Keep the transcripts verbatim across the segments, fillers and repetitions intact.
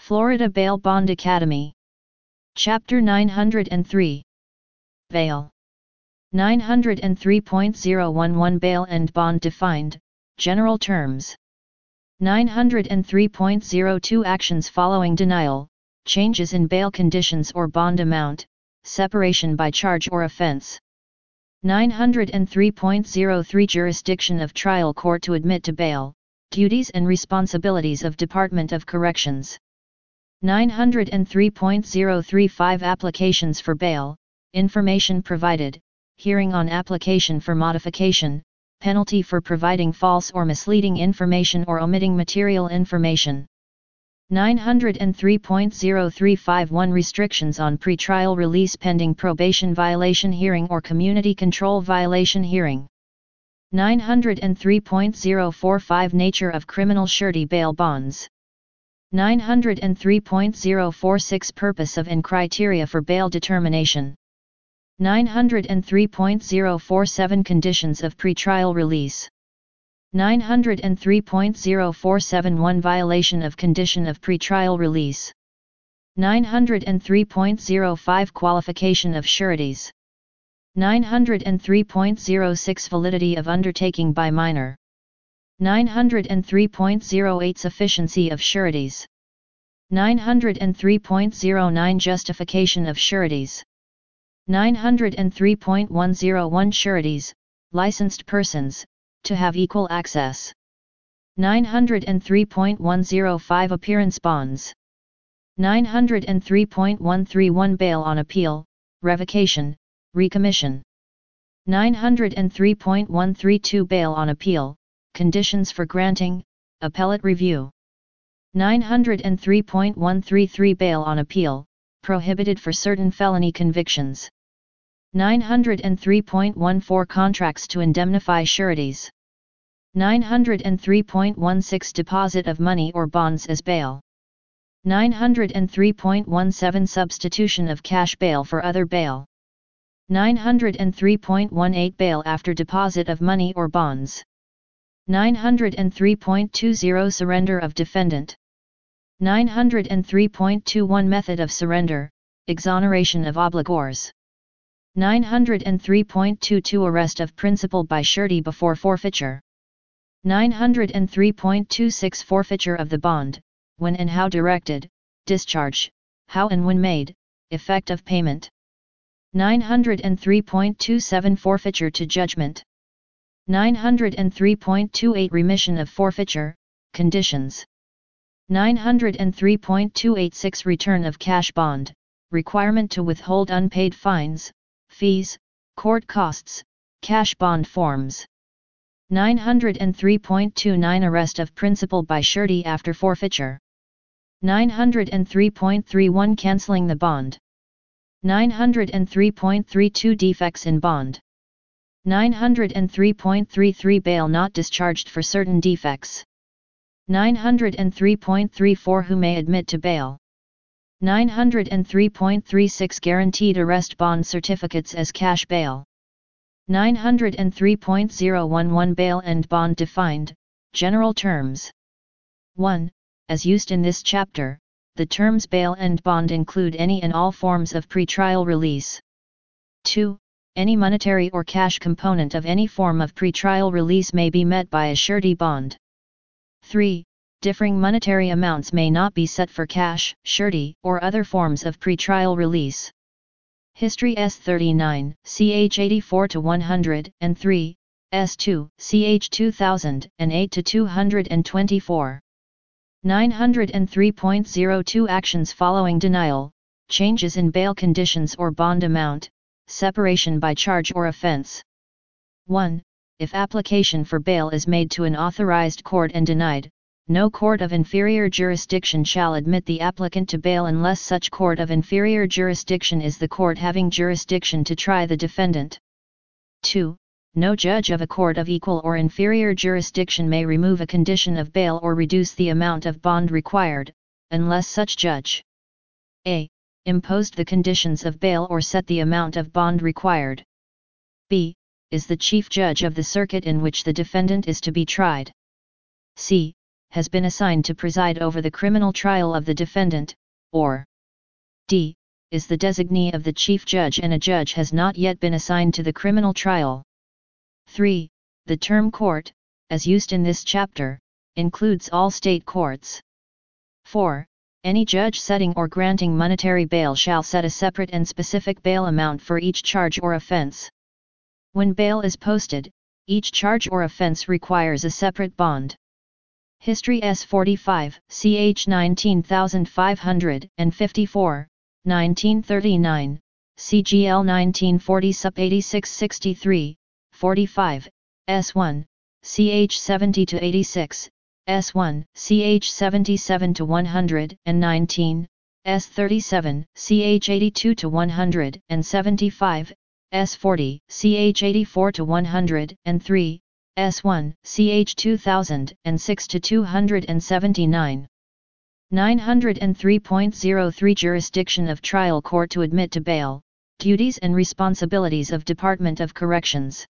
Florida Bail Bond Academy. Chapter nine hundred three. Bail. nine hundred three point zero one one Bail and Bond Defined, General Terms. nine hundred three point zero two Actions following denial, changes in bail conditions or bond amount, separation by charge or offense. nine hundred three point zero three Jurisdiction of trial court to admit to bail, duties and responsibilities of Department of Corrections. nine hundred three point zero three five Applications for bail, information provided, hearing on application for modification, penalty for providing false or misleading information or omitting material information. nine hundred three point zero three five one Restrictions on pretrial release pending probation violation hearing or community control violation hearing. nine hundred three point zero four five Nature of criminal surety bail bonds. nine hundred three point zero four six Purpose of and criteria for bail determination. nine hundred three point zero four seven Conditions of pretrial release. nine hundred three point zero four seven one Violation of condition of pretrial release. nine hundred three point zero five Qualification of sureties. nine hundred three point zero six Validity of undertaking by minor. nine hundred three point zero eight Sufficiency of sureties. nine hundred three point zero nine Justification of sureties. nine hundred three point one zero one Sureties, licensed persons, to have equal access. nine hundred three point one zero five Appearance bonds. nine hundred three point one three one Bail on appeal, revocation, recommission. nine hundred three point one three two Bail on appeal, conditions for granting, appellate review. nine hundred three point one three three Bail on appeal, prohibited for certain felony convictions. nine hundred three point one four Contracts to indemnify sureties. nine hundred three point one six Deposit of money or bonds as bail. nine hundred three point one seven Substitution of cash bail for other bail. nine hundred three point one eight Bail after deposit of money or bonds. nine hundred three point two zero Surrender of defendant. nine hundred three point two one Method of surrender, exoneration of obligors. nine hundred three point two two Arrest of principal by surety before forfeiture. nine hundred three point two six Forfeiture of the bond, when and how directed, discharge, how and when made, effect of payment. nine hundred three point two seven Forfeiture to judgment. nine hundred three point two eight Remission of forfeiture, conditions. nine hundred three point two eight six Return of cash bond, requirement to withhold unpaid fines, fees, court costs, cash bond forms. nine hundred three point two nine Arrest of principal by surety after forfeiture. nine hundred three point three one Canceling the bond. nine hundred three point three two Defects in bond. nine hundred three point three three Bail not discharged for certain defects. nine hundred three point three four Who may admit to bail. nine hundred three point three six Guaranteed arrest bond certificates as cash bail. nine hundred three point zero one one Bail and bond defined, general terms. one. As used in this chapter, the terms bail and bond include any and all forms of pretrial release. two. Any monetary or cash component of any form of pretrial release may be met by a surety bond. three. Differing monetary amounts may not be set for cash, surety, or other forms of pretrial release. History S thirty-nine, C H eighty-four to one hundred three, S two, C H two thousand eight to two hundred twenty-four. nine hundred three point zero two Actions following denial, changes in bail conditions or bond amount, separation by charge or offense. one. If application for bail is made to an authorized court and denied, no court of inferior jurisdiction shall admit the applicant to bail unless such court of inferior jurisdiction is the court having jurisdiction to try the defendant. two. No judge of a court of equal or inferior jurisdiction may remove a condition of bail or reduce the amount of bond required, unless such judge a. imposed the conditions of bail or set the amount of bond required. b. is the chief judge of the circuit in which the defendant is to be tried. c. has been assigned to preside over the criminal trial of the defendant, or D. is the designee of the chief judge and a judge has not yet been assigned to the criminal trial. three. The term court, as used in this chapter, includes all state courts. four. Any judge setting or granting monetary bail shall set a separate and specific bail amount for each charge or offense. When bail is posted, each charge or offense requires a separate bond. History S forty-five, C H nineteen five fifty-four, nineteen thirty-nine, C G L nineteen forty Sup eighty-six sixty-three, forty-five, S one, C H seventy to eighty-six, S one, C H seventy-seven to one hundred nineteen, S thirty-seven, C H eighty-two to one hundred seventy-five, S forty, C H eighty-four to one hundred three, S one, C H two thousand six to two hundred seventy-nine. nine oh three point oh three Jurisdiction of Trial Court to admit to bail, duties and responsibilities of Department of Corrections.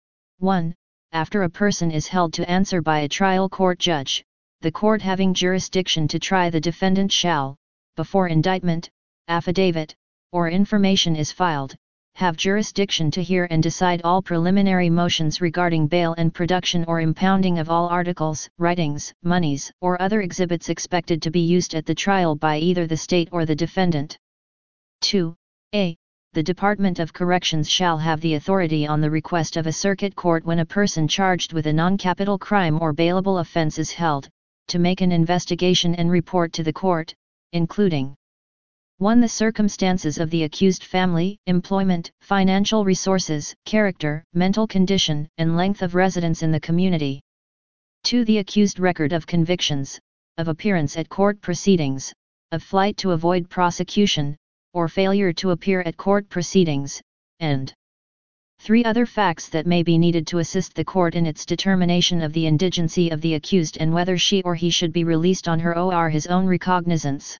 one. After a person is held to answer by a trial court judge, the court having jurisdiction to try the defendant shall, before indictment, affidavit, or information is filed, have jurisdiction to hear and decide all preliminary motions regarding bail and production or impounding of all articles, writings, monies, or other exhibits expected to be used at the trial by either the state or the defendant. two. A. The Department of Corrections shall have the authority on the request of a circuit court when a person charged with a non-capital crime or bailable offense is held, to make an investigation and report to the court, including one. The circumstances of the accused family, employment, financial resources, character, mental condition, and length of residence in the community. two. The accused record of convictions, of appearance at court proceedings, of flight to avoid prosecution, or failure to appear at court proceedings, and three. Other facts that may be needed to assist the court in its determination of the indigency of the accused and whether she or he should be released on her or his own recognizance.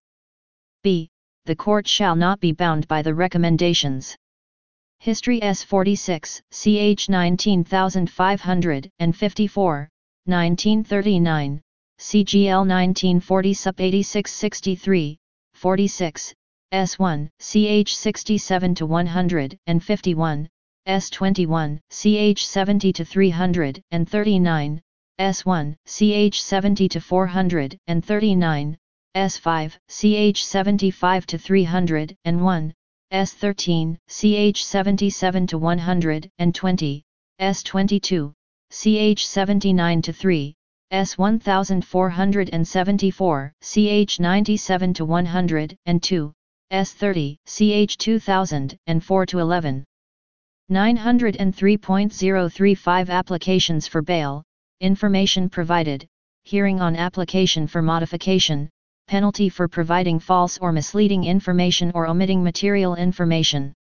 B. The court shall not be bound by the recommendations. History S forty-six, C H nineteen five fifty-four, nineteen thirty-nine, C G L nineteen forty Sup eighty-six sixty-three, forty-six, S one, C H sixty-seven to one hundred fifty-one, S twenty-one, C H seventy to three hundred thirty-nine, S one, C H seventy to four hundred thirty-nine, S five, C H seventy-five to three hundred one, S thirteen, C H seventy-seven to one hundred twenty, S twenty-two, C H seventy-nine to three, S one thousand four hundred seventy-four, C H ninety-seven to one hundred two, S thirty, C H two thousand four to eleven. nine oh three point oh three five Applications for bail, information provided, hearing on application for modification, penalty for providing false or misleading information or omitting material information.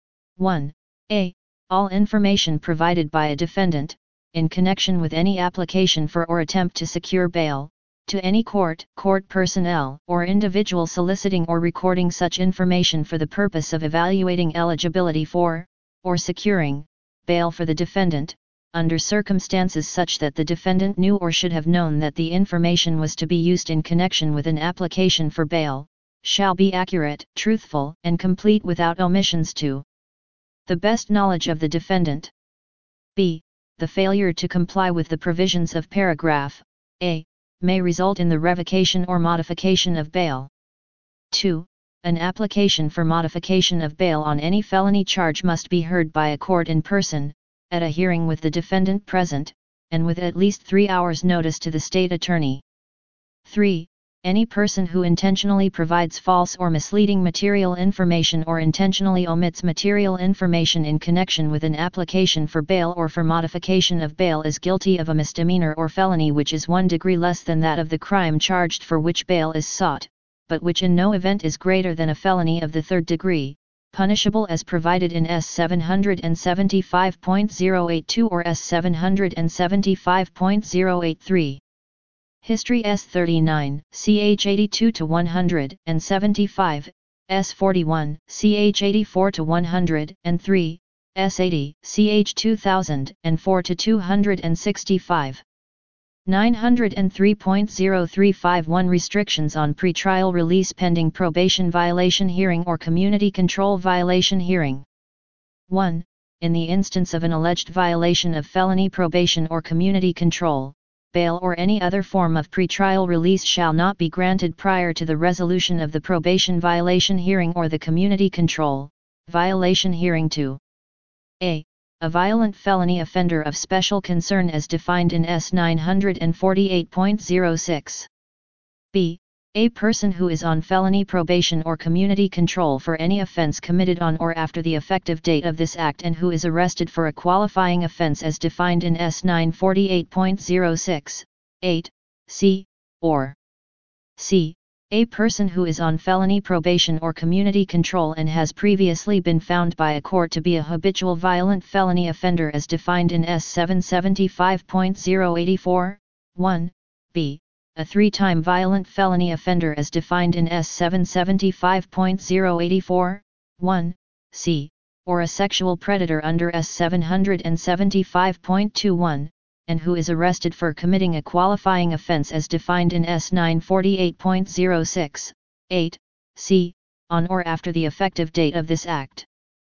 one. A. All information provided by a defendant, in connection with any application for or attempt to secure bail, to any court, court personnel, or individual soliciting or recording such information for the purpose of evaluating eligibility for, or securing, bail for the defendant, under circumstances such that the defendant knew or should have known that the information was to be used in connection with an application for bail, shall be accurate, truthful, and complete without omissions to the best knowledge of the defendant. B. The failure to comply with the provisions of paragraph A may result in the revocation or modification of bail. two. An application for modification of bail on any felony charge must be heard by a court in person, at a hearing with the defendant present, and with at least three hours' notice to the state attorney. three. Any person who intentionally provides false or misleading material information or intentionally omits material information in connection with an application for bail or for modification of bail is guilty of a misdemeanor or felony which is one degree less than that of the crime charged for which bail is sought, but which in no event is greater than a felony of the third degree, punishable as provided in S seven seventy-five point oh eight two or S seven seventy-five point oh eight three. History S thirty-nine, C H eighty-two to one hundred seventy-five, S forty-one, C H eighty-four to one hundred three, S eighty, C H two thousand four to two hundred sixty-five. nine hundred three point zero three five one Restrictions on pretrial release pending probation violation hearing or community control violation hearing. one. In the instance of an alleged violation of felony probation or community control, bail or any other form of pretrial release shall not be granted prior to the resolution of the probation violation hearing or the community control violation hearing. two. A. A violent felony offender of special concern as defined in S nine forty-eight point zero six. B. A person who is on felony probation or community control for any offense committed on or after the effective date of this Act and who is arrested for a qualifying offense as defined in S nine forty-eight point zero six, eight, C, or C. A person who is on felony probation or community control and has previously been found by a court to be a habitual violent felony offender as defined in S seven seventy-five point zero eight four, one, B. A three-time violent felony offender as defined in S seven seventy-five point zero eight four, one, C, or a sexual predator under S seven seventy-five point two one, and who is arrested for committing a qualifying offense as defined in S nine forty-eight point zero six, eight, C, on or after the effective date of this Act.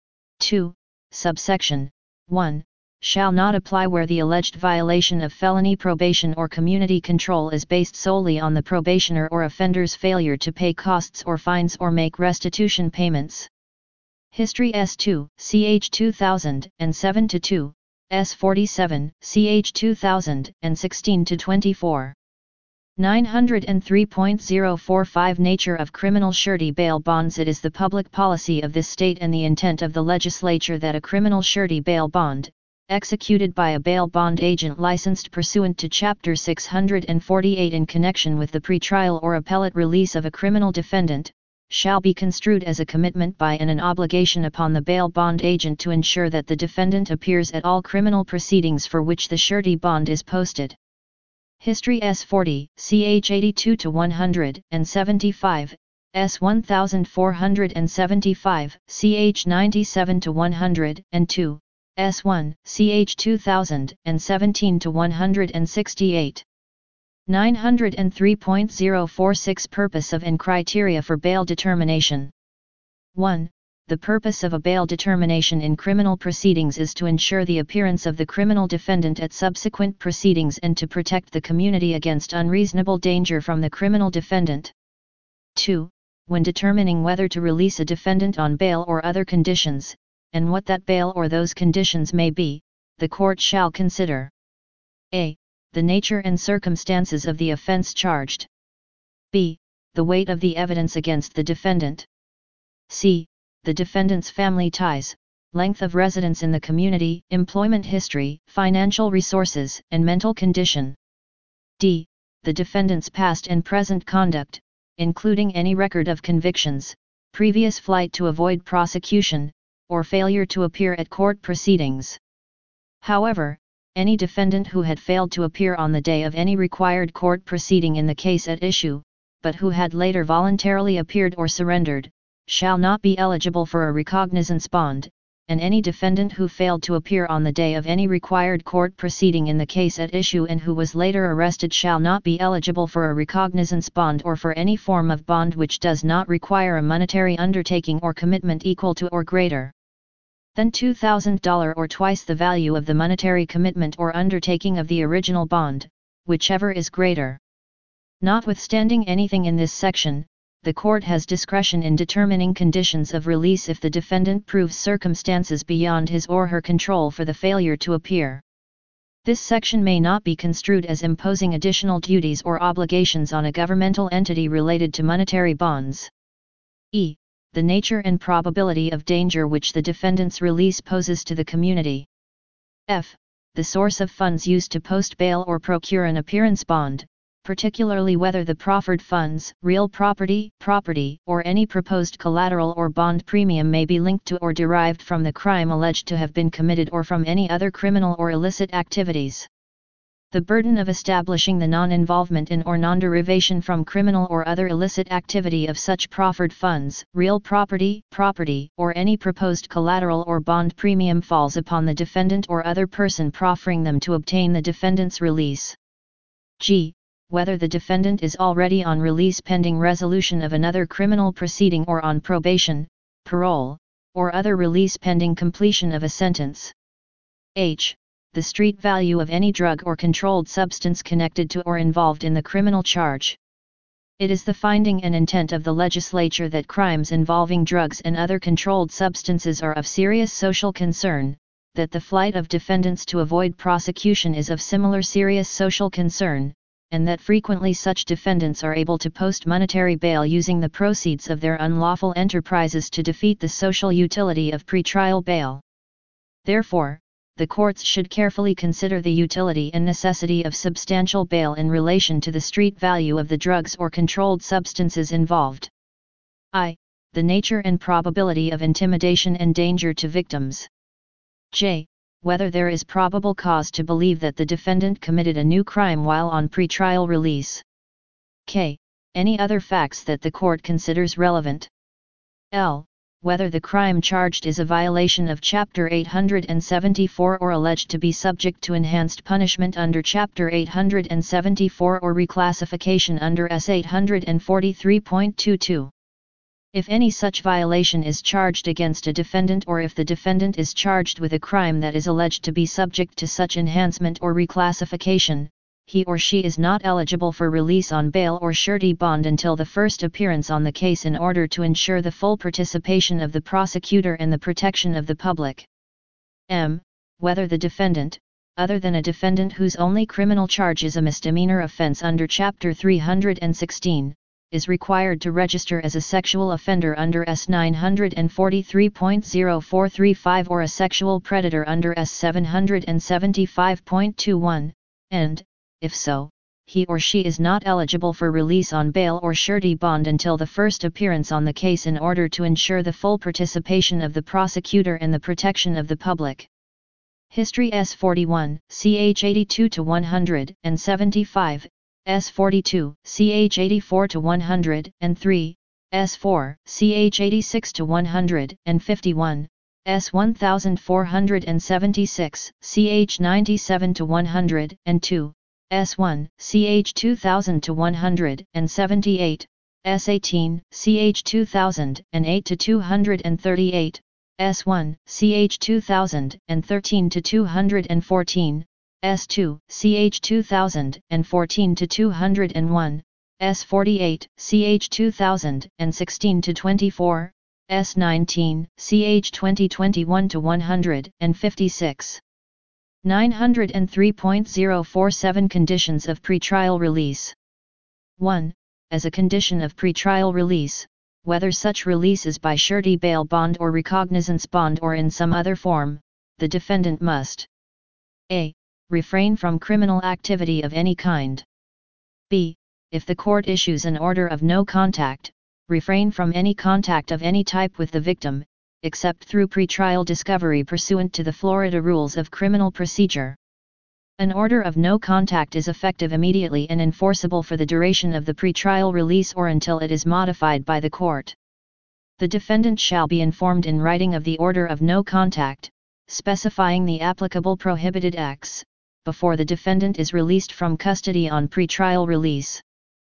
two. Subsection one. Shall not apply where the alleged violation of felony probation or community control is based solely on the probationer or offender's failure to pay costs or fines or make restitution payments. History S two, C H two thousand seven to two, S forty-seven, C H two thousand sixteen to twenty-four. nine hundred three point zero four five Nature of criminal surety bail bonds. It is the public policy of this state and the intent of the legislature that a criminal surety bail bond, executed by a bail bond agent licensed pursuant to Chapter six hundred forty-eight in connection with the pretrial or appellate release of a criminal defendant, shall be construed as a commitment by and an obligation upon the bail bond agent to ensure that the defendant appears at all criminal proceedings for which the surety bond is posted. History S forty, C H eighty-two to one seventy-five, S fourteen seventy-five, C H ninety-seven to one hundred two, S one, C H two thousand seventeen to one sixty-eight. nine hundred three point zero four six Purpose of and criteria for bail determination. one. The purpose of a bail determination in criminal proceedings is to ensure the appearance of the criminal defendant at subsequent proceedings and to protect the community against unreasonable danger from the criminal defendant. two. When determining whether to release a defendant on bail or other conditions, and what that bail or those conditions may be, the court shall consider a. The nature and circumstances of the offense charged. b. The weight of the evidence against the defendant. c. The defendant's family ties, length of residence in the community, employment history, financial resources, and mental condition. d. The defendant's past and present conduct, including any record of convictions, previous flight to avoid prosecution, or failure to appear at court proceedings. However, any defendant who had failed to appear on the day of any required court proceeding in the case at issue, but who had later voluntarily appeared or surrendered, shall not be eligible for a recognizance bond, and any defendant who failed to appear on the day of any required court proceeding in the case at issue and who was later arrested shall not be eligible for a recognizance bond or for any form of bond which does not require a monetary undertaking or commitment equal to or greater than two thousand dollars or twice the value of the monetary commitment or undertaking of the original bond, whichever is greater. Notwithstanding anything in this section, the court has discretion in determining conditions of release if the defendant proves circumstances beyond his or her control for the failure to appear. This section may not be construed as imposing additional duties or obligations on a governmental entity related to monetary bonds. E. The nature and probability of danger which the defendant's release poses to the community. F. The source of funds used to post bail or procure an appearance bond, particularly whether the proffered funds, real property, property, or any proposed collateral or bond premium may be linked to or derived from the crime alleged to have been committed or from any other criminal or illicit activities. The burden of establishing the non-involvement in or non-derivation from criminal or other illicit activity of such proffered funds, real property, property, or any proposed collateral or bond premium falls upon the defendant or other person proffering them to obtain the defendant's release. G. Whether the defendant is already on release pending resolution of another criminal proceeding or on probation, parole, or other release pending completion of a sentence. H. The street value of any drug or controlled substance connected to or involved in the criminal charge. It is the finding and intent of the legislature that crimes involving drugs and other controlled substances are of serious social concern, that the flight of defendants to avoid prosecution is of similar serious social concern, and that frequently such defendants are able to post monetary bail using the proceeds of their unlawful enterprises to defeat the social utility of pretrial bail. Therefore, the courts should carefully consider the utility and necessity of substantial bail in relation to the street value of the drugs or controlled substances involved. I. The nature and probability of intimidation and danger to victims. J. Whether there is probable cause to believe that the defendant committed a new crime while on pretrial release. K. Any other facts that the court considers relevant. L. Whether the crime charged is a violation of Chapter eight hundred seventy-four or alleged to be subject to enhanced punishment under Chapter eight hundred seventy-four or reclassification under S eight forty-three point twenty-two. If any such violation is charged against a defendant or if the defendant is charged with a crime that is alleged to be subject to such enhancement or reclassification, he or she is not eligible for release on bail or surety bond until the first appearance on the case in order to ensure the full participation of the prosecutor and the protection of the public. M. Whether the defendant, other than a defendant whose only criminal charge is a misdemeanor offense under Chapter three hundred sixteen, is required to register as a sexual offender under S nine forty-three point oh four three five or a sexual predator under S seven seventy-five point twenty-one, and, if so, he or she is not eligible for release on bail or surety bond until the first appearance on the case in order to ensure the full participation of the prosecutor and the protection of the public. History S forty-one, C H eighty-two to one hundred seventy-five, S forty-two, C H eighty-four to one hundred three, S four, C H eighty-six to one hundred fifty-one, S fourteen seventy-six, C H ninety-seven to one hundred two, S one, C H two thousand to one hundred seventy-eight, S eighteen, C H two thousand eight to two hundred thirty-eight, S one, C H two thousand thirteen to two hundred fourteen, S two, C H two thousand fourteen to two hundred one, S forty-eight, C H two thousand sixteen to twenty-four, S nineteen, C H twenty twenty-one to one hundred fifty-six. nine oh three point oh four seven Conditions of pretrial release. one. As a condition of pretrial release, whether such release is by surety bail bond or recognizance bond or in some other form, the defendant must a. Refrain from criminal activity of any kind. B. If the court issues an order of no contact, refrain from any contact of any type with the victim, except through pretrial discovery pursuant to the Florida Rules of Criminal Procedure. An order of no contact is effective immediately and enforceable for the duration of the pretrial release or until it is modified by the court. The defendant shall be informed in writing of the order of no contact, specifying the applicable prohibited acts, before the defendant is released from custody on pretrial release.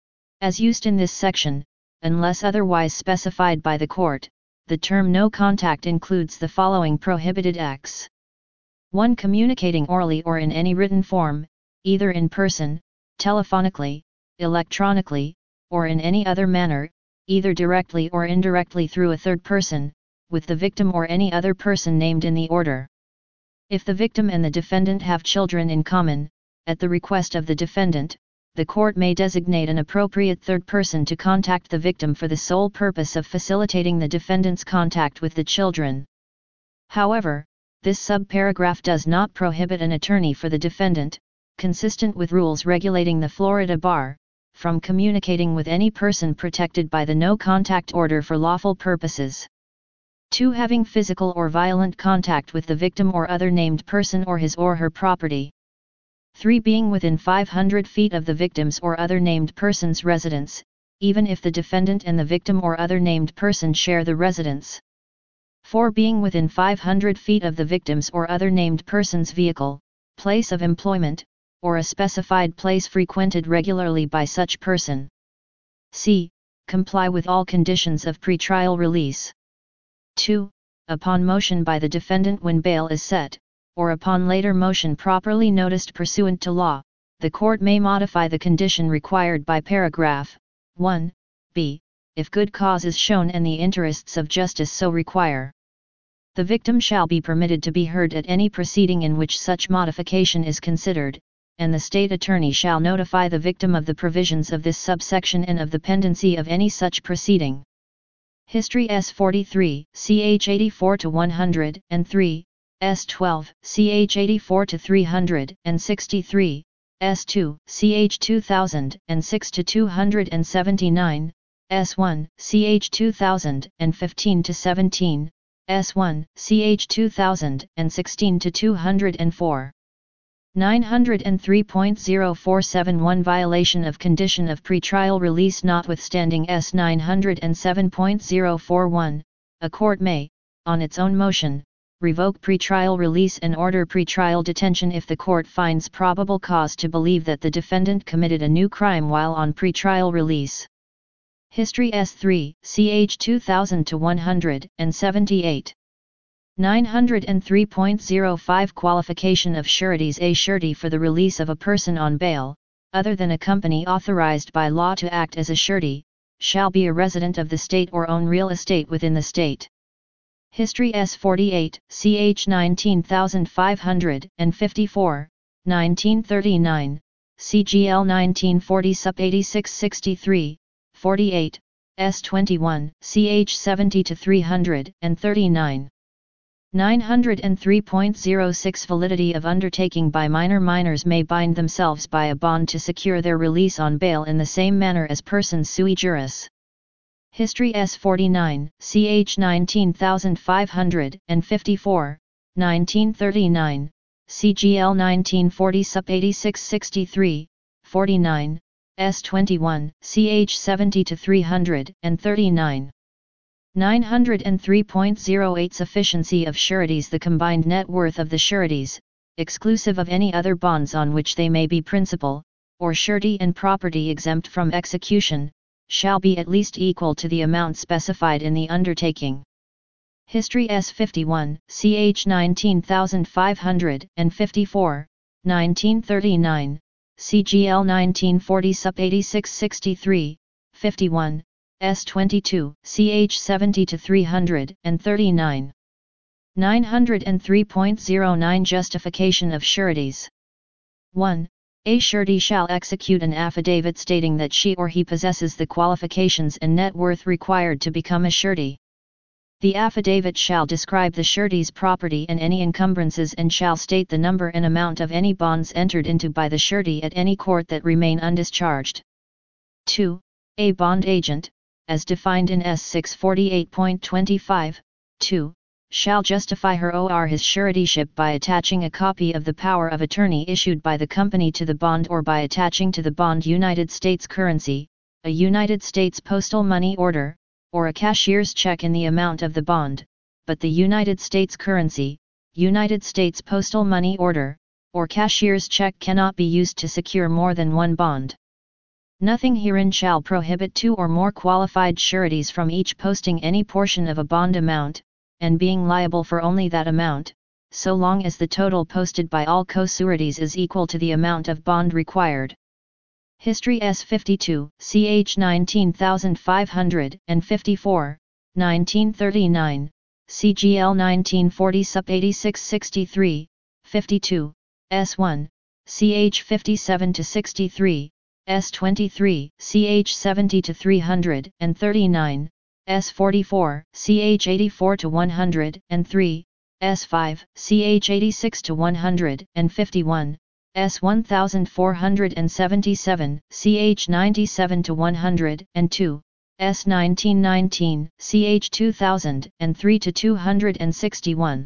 As used in this section, unless otherwise specified by the court, the term no contact includes the following prohibited acts. one. Communicating orally or in any written form, either in person, telephonically, electronically, or in any other manner, either directly or indirectly through a third person, with the victim or any other person named in the order. If the victim and the defendant have children in common, at the request of the defendant, the court may designate an appropriate third person to contact the victim for the sole purpose of facilitating the defendant's contact with the children. However, this subparagraph does not prohibit an attorney for the defendant, consistent with rules regulating the Florida Bar, from communicating with any person protected by the no-contact order for lawful purposes. two. Having physical or violent contact with the victim or other named person or his or her property. three. Being within five hundred feet of the victim's or other named person's residence, even if the defendant and the victim or other named person share the residence. four. Being within five hundred feet of the victim's or other named person's vehicle, place of employment, or a specified place frequented regularly by such person. C. Comply with all conditions of pretrial release. two. Upon motion by the defendant when bail is set, or upon later motion properly noticed pursuant to law, the court may modify the condition required by paragraph one b, if good cause is shown and the interests of justice so require. The victim shall be permitted to be heard at any proceeding in which such modification is considered, and the state attorney shall notify the victim of the provisions of this subsection and of the pendency of any such proceeding. History S forty-three, C H eighty-four to one hundred three, S twelve, C H eighty-four to three hundred sixty-three, S two, C H two thousand six to two hundred seventy-nine, S one, C H two thousand fifteen to seventeen, S one, C H two thousand sixteen to two hundred four. nine hundred three point zero four seven one Violation of condition of pretrial release notwithstanding S nine hundred seven point zero four one, a court may, on its own motion, revoke pretrial release and order pretrial detention if the court finds probable cause to believe that the defendant committed a new crime while on pretrial release. History S three, C H two thousand to one hundred seventy-eight. nine hundred three point zero five Qualification of sureties. A surety for the release of a person on bail, other than a company authorized by law to act as a surety, shall be a resident of the state or own real estate within the state. History S forty-eight, C H nineteen thousand five hundred fifty-four, nineteen thirty-nine, C G L nineteen forty sup eighty-six sixty-three, forty-eight, S twenty-one, C H seventy to three hundred thirty-nine. nine hundred three point zero six Validity of undertaking by minor. Minors may bind themselves by a bond to secure their release on bail in the same manner as persons sui juris. History S forty-nine, C H nineteen thousand five hundred fifty-four, nineteen thirty-nine, C G L nineteen forty sup eighty-six sixty-three, forty-nine, S twenty-one, C H seventy to three hundred thirty-nine. nine hundred three point zero eight Sufficiency of sureties. The combined net worth of the sureties, exclusive of any other bonds on which they may be principal, or surety and property exempt from execution, shall be at least equal to the amount specified in the undertaking. History S fifty-one, C H nineteen thousand five hundred fifty-four, nineteen thirty-nine, C G L nineteen forty sup eighty-six sixty-three, fifty-one, S twenty-two, C H seventy to three hundred thirty-nine. nine hundred three point zero nine Justification of sureties. one. A surety shall execute an affidavit stating that she or he possesses the qualifications and net worth required to become a surety. The affidavit shall describe the surety's property and any encumbrances and shall state the number and amount of any bonds entered into by the surety at any court that remain undischarged. two. A bond agent, as defined in S six forty-eight point twenty-five, two, shall justify her or his suretyship by attaching a copy of the power of attorney issued by the company to the bond or by attaching to the bond United States currency, a United States postal money order, or a cashier's check in the amount of the bond, but the United States currency, United States postal money order, or cashier's check cannot be used to secure more than one bond. Nothing herein shall prohibit two or more qualified sureties from each posting any portion of a bond amount, and being liable for only that amount, so long as the total posted by all co-sureties is equal to the amount of bond required. History S fifty-two, C H nineteen thousand five hundred fifty-four, nineteen thirty-nine, C G L nineteen forty sup eighty-six sixty-three, fifty-two, S one, C H fifty-seven to sixty-three, S twenty-three, C H seventy to three hundred thirty-nine, S forty-four, C H eighty-four to one hundred three, S five, C H eighty-six to one hundred fifty-one, S one thousand four hundred seventy-seven, C H ninety-seven to one hundred two, S nineteen nineteen, C H two thousand three to two hundred sixty-one.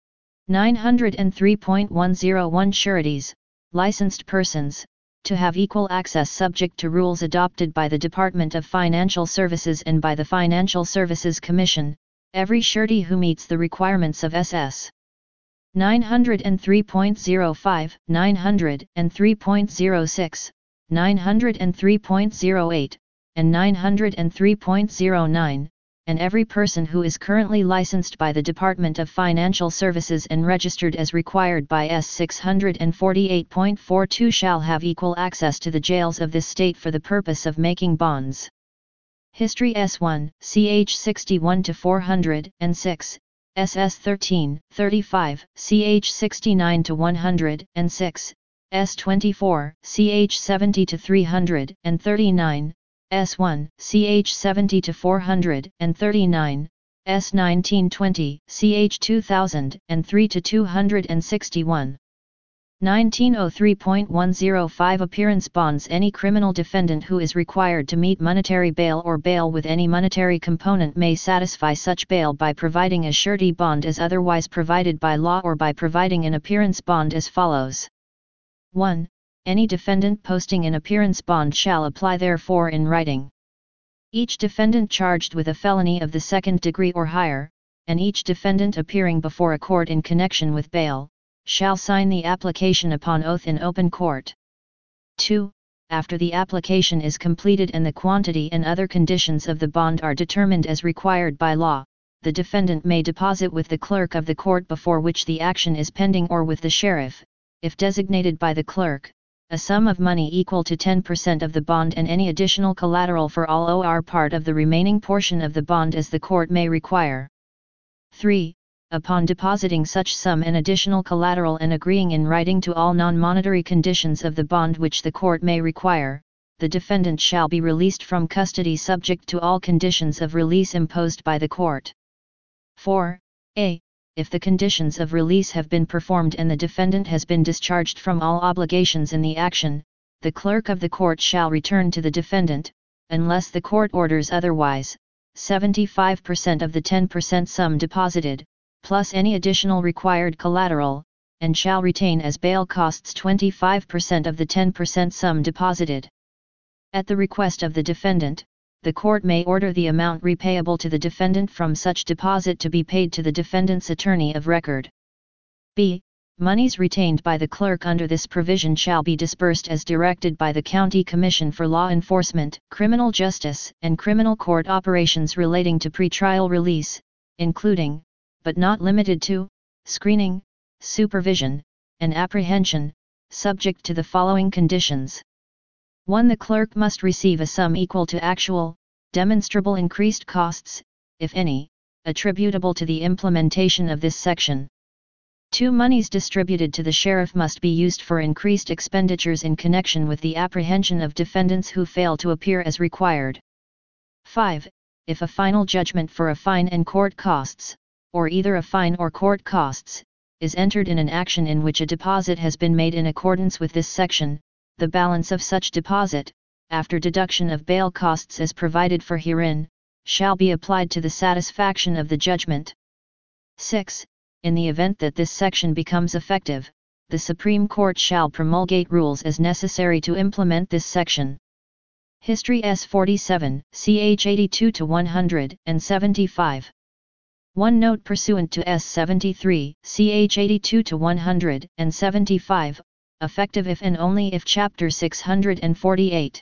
nine hundred three point one oh one Sureties, licensed persons, to have equal access subject to rules adopted by the Department of Financial Services and by the Financial Services Commission, every surety who meets the requirements of S S nine hundred three point zero five, nine hundred three point zero six, nine hundred three point zero eight, and nine hundred three point zero nine, and every person who is currently licensed by the Department of Financial Services and registered as required by S six forty-eight point four two shall have equal access to the jails of this state for the purpose of making bonds. History S one, C H sixty-one to four hundred six, S S thirteen, thirty-five, C H sixty-nine to one hundred six, S twenty-four, C H seventy to three hundred thirty-nine, S one, C H seventy to four hundred thirty-nine, S nineteen twenty, C H two thousand three to two hundred sixty-one. nineteen oh three point one oh five Appearance bonds. Any criminal defendant who is required to meet monetary bail or bail with any monetary component may satisfy such bail by providing a surety bond as otherwise provided by law or by providing an appearance bond as follows. one. Any defendant posting an appearance bond shall apply therefor in writing. Each defendant charged with a felony of the second degree or higher, and each defendant appearing before a court in connection with bail, shall sign the application upon oath in open court. two. After the application is completed and the quantity and other conditions of the bond are determined as required by law, the defendant may deposit with the clerk of the court before which the action is pending or with the sheriff, if designated by the clerk, a sum of money equal to ten percent of the bond and any additional collateral for all or part of the remaining portion of the bond as the court may require. three. Upon depositing such sum and additional collateral and agreeing in writing to all non-monetary conditions of the bond which the court may require, the defendant shall be released from custody subject to all conditions of release imposed by the court. four. A. If the conditions of release have been performed and the defendant has been discharged from all obligations in the action, the clerk of the court shall return to the defendant, unless the court orders otherwise, seventy-five percent of the ten percent sum deposited, plus any additional required collateral, and shall retain as bail costs twenty-five percent of the ten percent sum deposited. At the request of the defendant, the court may order the amount repayable to the defendant from such deposit to be paid to the defendant's attorney of record. B. Monies retained by the clerk under this provision shall be disbursed as directed by the County Commission for Law Enforcement, Criminal Justice, and Criminal Court operations relating to pretrial release, including, but not limited to, screening, supervision, and apprehension, subject to the following conditions. one. The clerk must receive a sum equal to actual, demonstrable increased costs, if any, attributable to the implementation of this section. two. Monies distributed to the sheriff must be used for increased expenditures in connection with the apprehension of defendants who fail to appear as required. five. If a final judgment for a fine and court costs, or either a fine or court costs, is entered in an action in which a deposit has been made in accordance with this section, the balance of such deposit, after deduction of bail costs as provided for herein, shall be applied to the satisfaction of the judgment. six. In the event that this section becomes effective, the Supreme Court shall promulgate rules as necessary to implement this section. History S forty-seven, C H eighty-two to one hundred seventy-five. one. Note pursuant to S seventy-three, C H eighty-two to one hundred seventy-five, effective if and only if Chapter six hundred forty-eight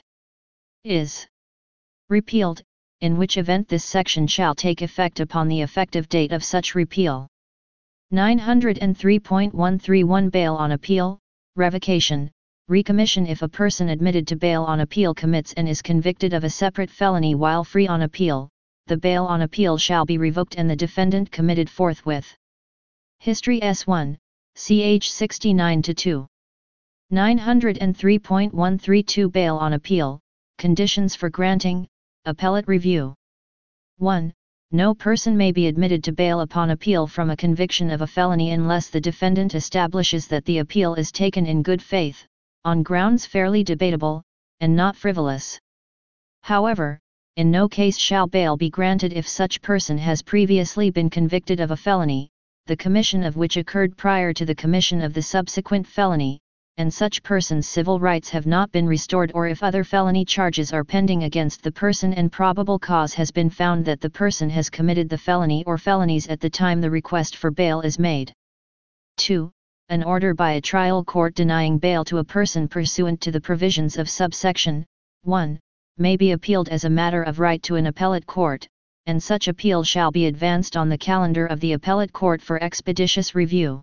is repealed, in which event this section shall take effect upon the effective date of such repeal. nine hundred three point one thirty-one Bail on appeal, revocation, recommission. If a person admitted to bail on appeal commits and is convicted of a separate felony while free on appeal, the bail on appeal shall be revoked and the defendant committed forthwith. History S one, C H sixty-nine to two. nine hundred three point one thirty-two Bail on appeal, conditions for granting, appellate review. one. No person may be admitted to bail upon appeal from a conviction of a felony unless the defendant establishes that the appeal is taken in good faith, on grounds fairly debatable, and not frivolous. However, in no case shall bail be granted if such person has previously been convicted of a felony, the commission of which occurred prior to the commission of the subsequent felony, and such person's civil rights have not been restored, or if other felony charges are pending against the person and probable cause has been found that the person has committed the felony or felonies at the time the request for bail is made. two. An order by a trial court denying bail to a person pursuant to the provisions of subsection one may be appealed as a matter of right to an appellate court, and such appeal shall be advanced on the calendar of the appellate court for expeditious review.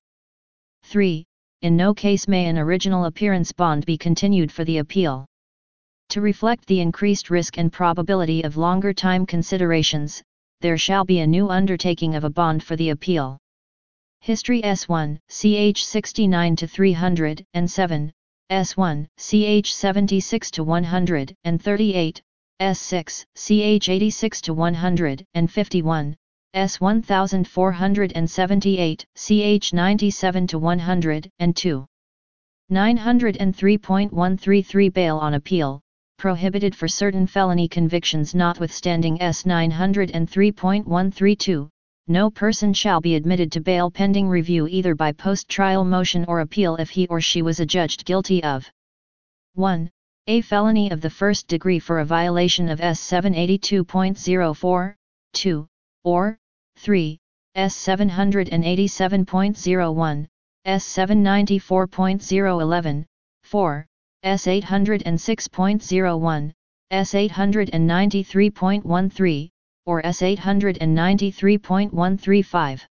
three. In no case may an original appearance bond be continued for the appeal. To reflect the increased risk and probability of longer time considerations, there shall be a new undertaking of a bond for the appeal. History S one, C H sixty-nine to three hundred seven, S one, C H seventy-six to one hundred thirty-eight, S six, C H eighty-six to one hundred fifty-one, S one thousand four hundred seventy-eight, C H ninety-seven to one hundred two. nine oh three point one three three Bail on appeal, prohibited for certain felony convictions notwithstanding S nine oh three point one three two. No person shall be admitted to bail pending review either by post-trial motion or appeal if he or she was adjudged guilty of one. A felony of the first degree for a violation of S seven eighty-two point oh four, two, or three. S seven eighty-seven point oh one, S seven ninety-four point oh eleven, four, S eight oh six point oh one, S eight ninety-three point one three, or S eight ninety-three point one three five.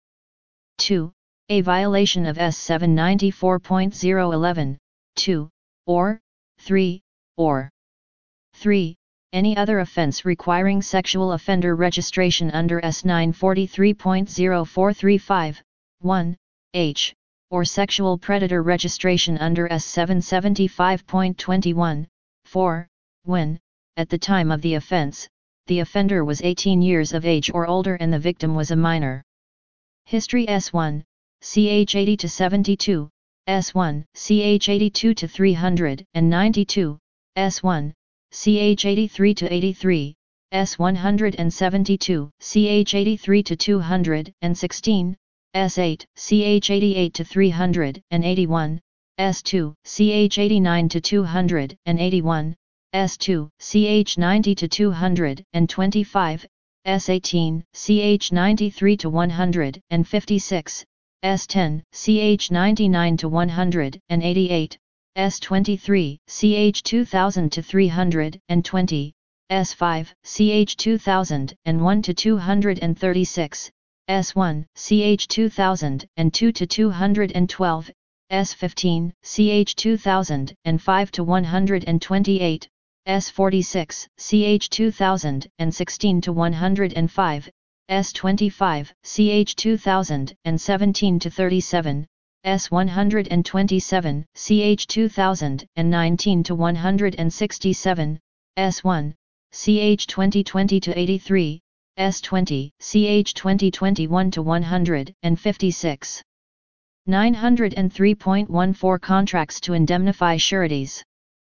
two. A violation of S seven ninety-four point oh eleven, two, or three, or three. Any other offense requiring sexual offender registration under S nine forty-three point oh four three five, one, H, or sexual predator registration under S seven seventy-five point two one, four, when, at the time of the offense, the offender was eighteen years of age or older and the victim was a minor. History S one, C H eighty to seventy-two, S one, C H eighty-two to three hundred ninety-two, S one, C H eighty-three to eighty-three, S one hundred seventy-two, C H eighty-three to two hundred sixteen, S eight, C H eighty-eight to three hundred eighty-one, S two, C H eighty-nine to two hundred eighty-one, S two, C H ninety to two hundred twenty-five, S eighteen, C H ninety-three to one hundred fifty-six, S ten, C H ninety-nine to one hundred eighty-eight, S twenty-three, C H two thousand to three hundred twenty, S five, C H two thousand one to two hundred thirty-six, S one, C H two thousand two to two hundred twelve, S fifteen, C H two thousand five to one hundred twenty-eight, S forty-six, C H two thousand sixteen to one hundred five, S twenty-five, C H two thousand seventeen to thirty-seven, S one hundred twenty-seven, C H two thousand nineteen to one hundred sixty-seven, S one, C H twenty twenty to eighty-three, S twenty, C H twenty twenty-one to one hundred fifty-six. nine oh three point one four Contracts to indemnify sureties.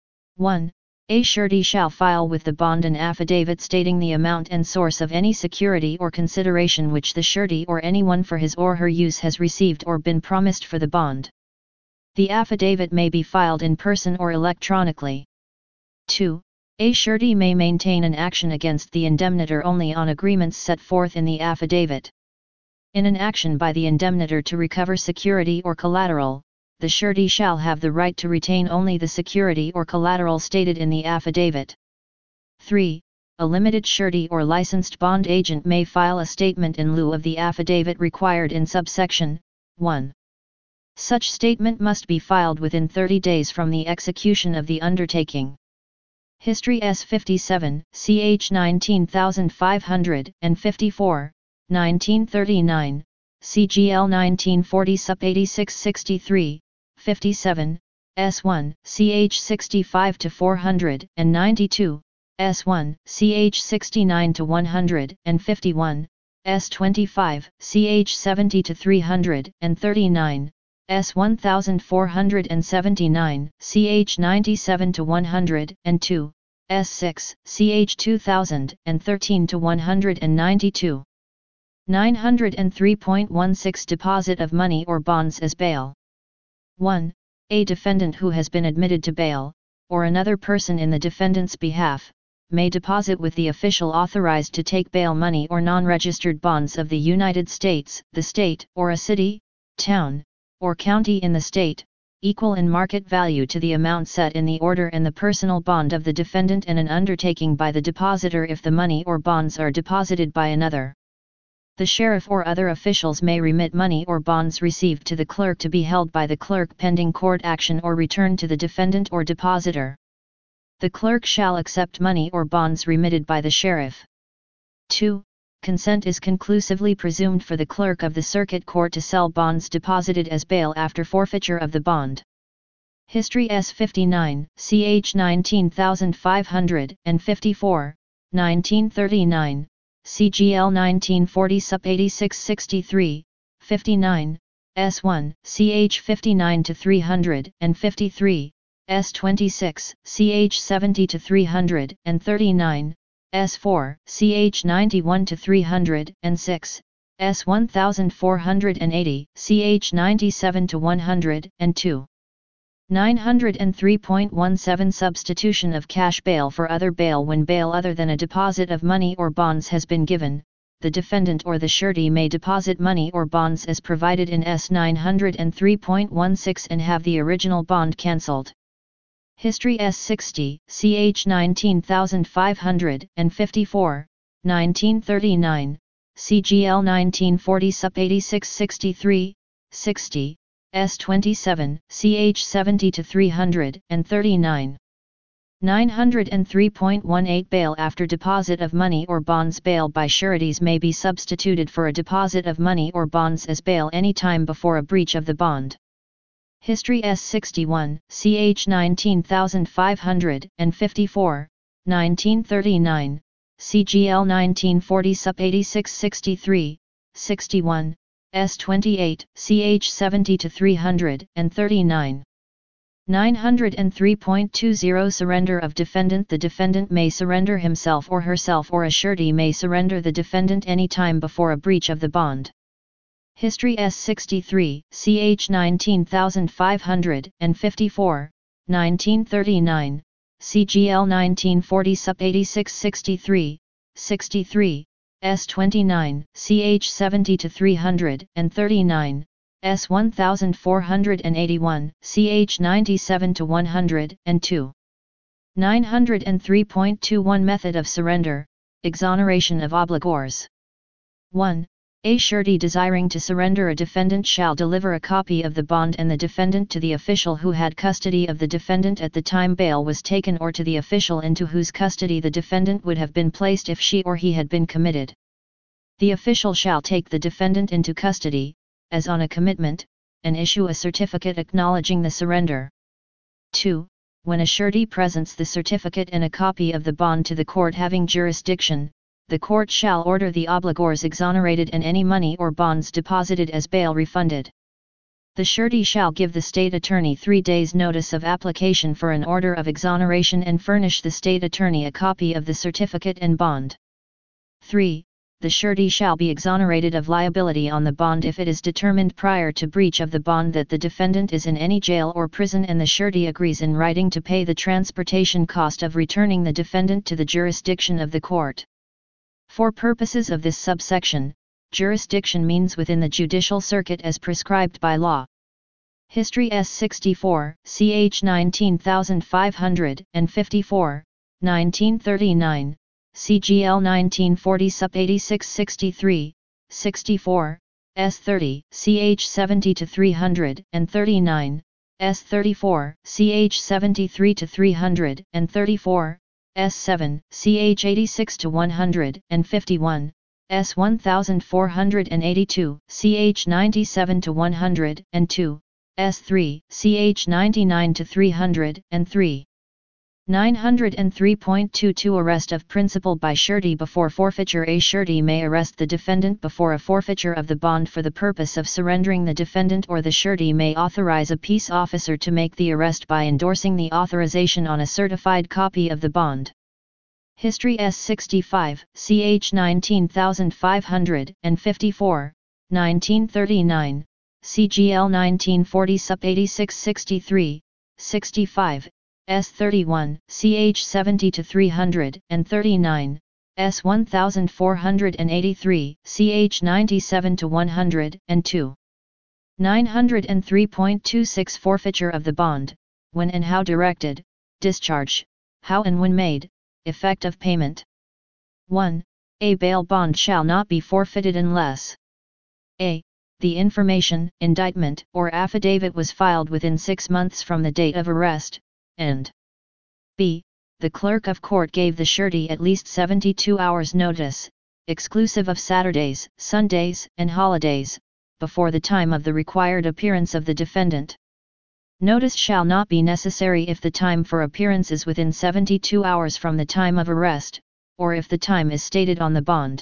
one. A surety shall file with the bond an affidavit stating the amount and source of any security or consideration which the surety or anyone for his or her use has received or been promised for the bond. The affidavit may be filed in person or electronically. two. A surety may maintain an action against the indemnitor only on agreements set forth in the affidavit. In an action by the indemnitor to recover security or collateral, the surety shall have the right to retain only the security or collateral stated in the affidavit. three. A limited surety or licensed bond agent may file a statement in lieu of the affidavit required in subsection one. Such statement must be filed within thirty days from the execution of the undertaking. History S fifty-seven, C H nineteen thousand five hundred fifty-four, nineteen thirty-nine, C G L nineteen forty sup eighty-six sixty-three, fifty-seven, S one, C H sixty-five to four hundred ninety-two, S one, C H sixty-nine to one hundred fifty-one, S twenty-five, C H seventy to three hundred thirty-nine, S one thousand four hundred seventy-nine, C H ninety-seven to one hundred two, S six, C H two thousand thirteen to one hundred ninety-two. nine oh three point one six Deposit of money or bonds as bail. one. A defendant who has been admitted to bail, or another person in the defendant's behalf, may deposit with the official authorized to take bail money or non-registered bonds of the United States, the state, or a city, town, or county in the state, equal in market value to the amount set in the order and the personal bond of the defendant, and an undertaking by the depositor if the money or bonds are deposited by another. The sheriff or other officials may remit money or bonds received to the clerk to be held by the clerk pending court action or return to the defendant or depositor. The clerk shall accept money or bonds remitted by the sheriff. two. Consent is conclusively presumed for the clerk of the circuit court to sell bonds deposited as bail after forfeiture of the bond. History S fifty-nine, ch nineteen thousand five hundred fifty-four, nineteen thirty-nine, C G L nineteen forty sup eighty-six sixty-three, fifty-nine, S one, ch fifty-nine to three hundred fifty-three, S twenty-six, ch seventy to three hundred thirty-nine, S four, ch ninety-one to three hundred six, S one thousand four hundred eighty, ch ninety-seven to one hundred two. nine hundred three point one seven Substitution of cash bail for other bail. When bail other than a deposit of money or bonds has been given, the defendant or the surety may deposit money or bonds as provided in S nine hundred three point one six and have the original bond cancelled. History S sixty, ch nineteen thousand five hundred fifty-four, nineteen thirty-nine, C G L nineteen forty sup eighty-six sixty-three, sixty, S twenty-seven, ch seventy to three hundred thirty-nine. nine hundred three point one eight Bail after deposit of money or bonds. Bail by sureties may be substituted for a deposit of money or bonds as bail any time before a breach of the bond. History S sixty-one, ch nineteen thousand five hundred fifty-four, nineteen thirty-nine, C G L nineteen forty sup eighty-six sixty-three, sixty-one, S twenty-eight, ch seventy to three hundred thirty-nine. nine hundred three point two zero Surrender of defendant. The defendant may surrender himself or herself, or a surety may surrender the defendant any time before a breach of the bond. History S sixty-three, ch nineteen thousand five hundred fifty-four, nineteen thirty-nine, C G L nineteen forty sup eighty-six sixty-three, sixty-three, S twenty-nine, ch seventy to three hundred thirty-nine, S one thousand four hundred eighty-one, ch ninety-seven to one hundred two. nine hundred three point two one Method of surrender, exoneration of obligors. one. A surety desiring to surrender a defendant shall deliver a copy of the bond and the defendant to the official who had custody of the defendant at the time bail was taken, or to the official into whose custody the defendant would have been placed if she or he had been committed. The official shall take the defendant into custody, as on a commitment, and issue a certificate acknowledging the surrender. two. When a surety presents the certificate and a copy of the bond to the court having jurisdiction, the court shall order the obligors exonerated and any money or bonds deposited as bail refunded. The surety shall give the state attorney three days' notice of application for an order of exoneration and furnish the state attorney a copy of the certificate and bond. three. The surety shall be exonerated of liability on the bond if it is determined prior to breach of the bond that the defendant is in any jail or prison and the surety agrees in writing to pay the transportation cost of returning the defendant to the jurisdiction of the court. For purposes of this subsection, jurisdiction means within the judicial circuit as prescribed by law. History S sixty-four, ch nineteen thousand five hundred fifty-four, nineteen thirty-nine, C G L nineteen forty sup eighty-six sixty-three, sixty-four, S thirty, ch seventy to three hundred thirty-nine, S thirty-four, ch seventy-three to three hundred thirty-four, S seven, ch eighty-six to one hundred fifty-one, S one thousand four hundred eighty-two, ch ninety-seven to one hundred two, S three, ch ninety-nine to three hundred three. nine hundred three point two two Arrest of principal by surety before forfeiture. A surety may arrest the defendant before a forfeiture of the bond for the purpose of surrendering the defendant, or the surety may authorize a peace officer to make the arrest by endorsing the authorization on a certified copy of the bond. History S sixty-five, ch nineteen thousand five hundred fifty-four, nineteen thirty-nine, C G L nineteen forty sup eighty-six sixty-three, sixty-five, S thirty-one, ch seventy to three hundred thirty-nine, S one thousand four hundred eighty-three, ch ninety-seven to one hundred two. nine hundred three point two six Forfeiture of the bond, when and how directed, discharge, how and when made, effect of payment. one. A bail bond shall not be forfeited unless a. The information, indictment, or affidavit was filed within six months from the date of arrest, and b. The clerk of court gave the surety at least seventy-two hours notice, exclusive of Saturdays, Sundays, and holidays, before the time of the required appearance of the defendant. Notice shall not be necessary if the time for appearance is within seventy-two hours from the time of arrest, or if the time is stated on the bond.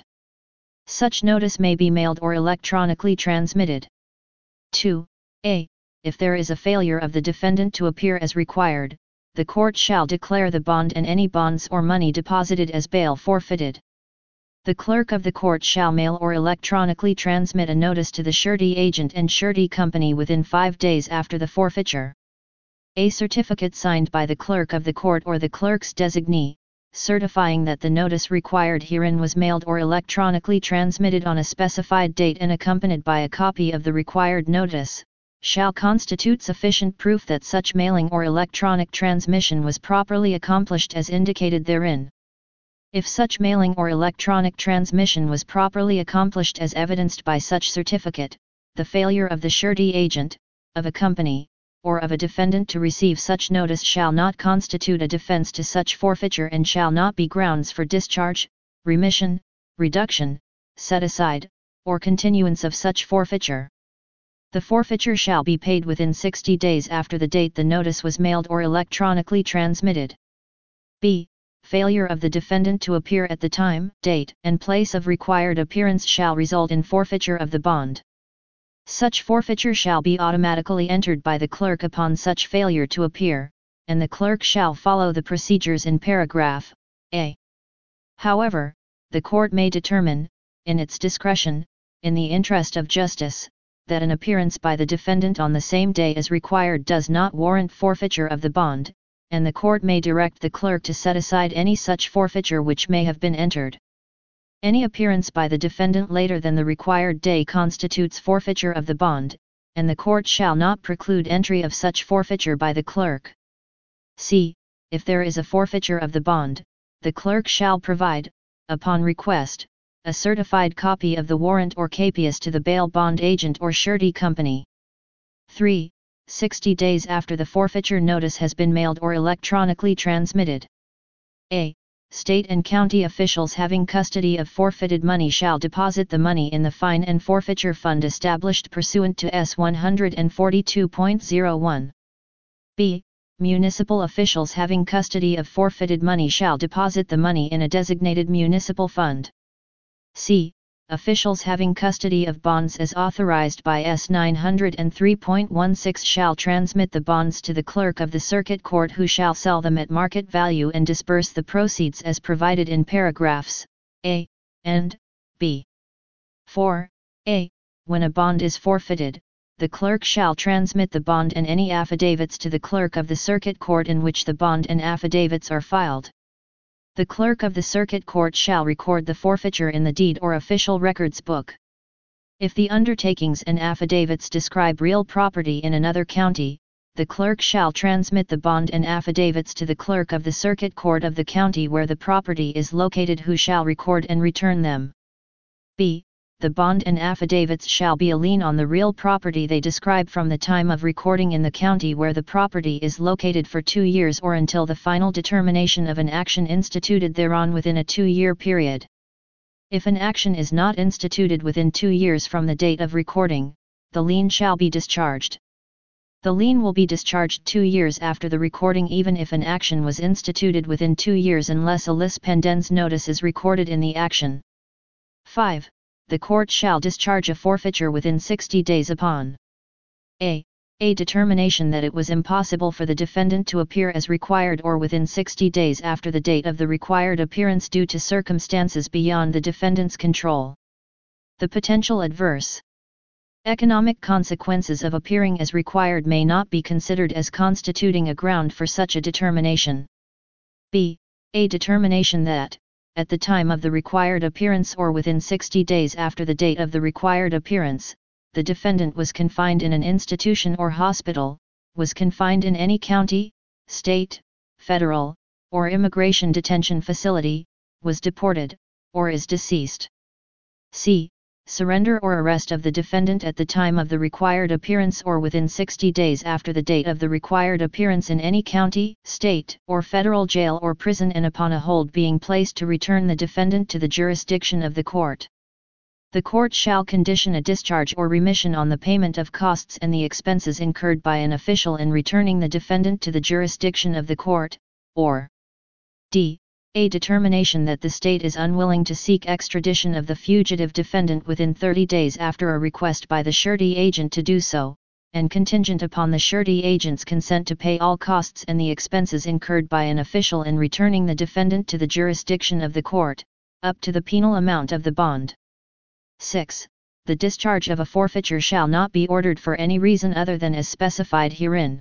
Such notice may be mailed or electronically transmitted. two. A. If there is a failure of the defendant to appear as required, the court shall declare the bond and any bonds or money deposited as bail forfeited. The clerk of the court shall mail or electronically transmit a notice to the surety agent and surety company within five days after the forfeiture. A certificate signed by the clerk of the court or the clerk's designee, certifying that the notice required herein was mailed or electronically transmitted on a specified date and accompanied by a copy of the required notice, shall constitute sufficient proof that such mailing or electronic transmission was properly accomplished as indicated therein. If such mailing or electronic transmission was properly accomplished as evidenced by such certificate, the failure of the surety agent, of a company, or of a defendant to receive such notice shall not constitute a defense to such forfeiture and shall not be grounds for discharge, remission, reduction, set aside, or continuance of such forfeiture. The forfeiture shall be paid within sixty days after the date the notice was mailed or electronically transmitted. B. Failure of the defendant to appear at the time, date, and place of required appearance shall result in forfeiture of the bond. Such forfeiture shall be automatically entered by the clerk upon such failure to appear, and the clerk shall follow the procedures in paragraph A. However, the court may determine, in its discretion, in the interest of justice, that an appearance by the defendant on the same day as required does not warrant forfeiture of the bond, and the court may direct the clerk to set aside any such forfeiture which may have been entered. Any appearance by the defendant later than the required day constitutes forfeiture of the bond, and the court shall not preclude entry of such forfeiture by the clerk. C. If there is a forfeiture of the bond, the clerk shall provide, upon request, a certified copy of the warrant or capias to the bail bond agent or surety company. three. sixty days after the forfeiture notice has been mailed or electronically transmitted. A. State and county officials having custody of forfeited money shall deposit the money in the fine and forfeiture fund established pursuant to S one forty-two point oh one. B. Municipal officials having custody of forfeited money shall deposit the money in a designated municipal fund. C. Officials having custody of bonds as authorized by S nine oh three point one six shall transmit the bonds to the clerk of the circuit court who shall sell them at market value and disburse the proceeds as provided in paragraphs A and B. four. A. When a bond is forfeited, the clerk shall transmit the bond and any affidavits to the clerk of the circuit court in which the bond and affidavits are filed. The clerk of the circuit court shall record the forfeiture in the deed or official records book. If the undertakings and affidavits describe real property in another county, the clerk shall transmit the bond and affidavits to the clerk of the circuit court of the county where the property is located who shall record and return them. B. The bond and affidavits shall be a lien on the real property they describe from the time of recording in the county where the property is located for two years or until the final determination of an action instituted thereon within a two-year period. If an action is not instituted within two years from the date of recording, the lien shall be discharged. The lien will be discharged two years after the recording even if an action was instituted within two years unless a lis pendens notice is recorded in the action. five. The court shall discharge a forfeiture within sixty days upon a. A determination that it was impossible for the defendant to appear as required or within sixty days after the date of the required appearance due to circumstances beyond the defendant's control. The potential adverse economic consequences of appearing as required may not be considered as constituting a ground for such a determination. B. A determination that, at the time of the required appearance or within sixty days after the date of the required appearance, the defendant was confined in an institution or hospital, was confined in any county, state, federal, or immigration detention facility, was deported, or is deceased. C. Surrender or arrest of the defendant at the time of the required appearance or within sixty days after the date of the required appearance in any county, state, or federal jail or prison and upon a hold being placed to return the defendant to the jurisdiction of the court. The court shall condition a discharge or remission on the payment of costs and the expenses incurred by an official in returning the defendant to the jurisdiction of the court, or d. A determination that the state is unwilling to seek extradition of the fugitive defendant within thirty days after a request by the surety agent to do so, and contingent upon the surety agent's consent to pay all costs and the expenses incurred by an official in returning the defendant to the jurisdiction of the court, up to the penal amount of the bond. six. The discharge of a forfeiture shall not be ordered for any reason other than as specified herein.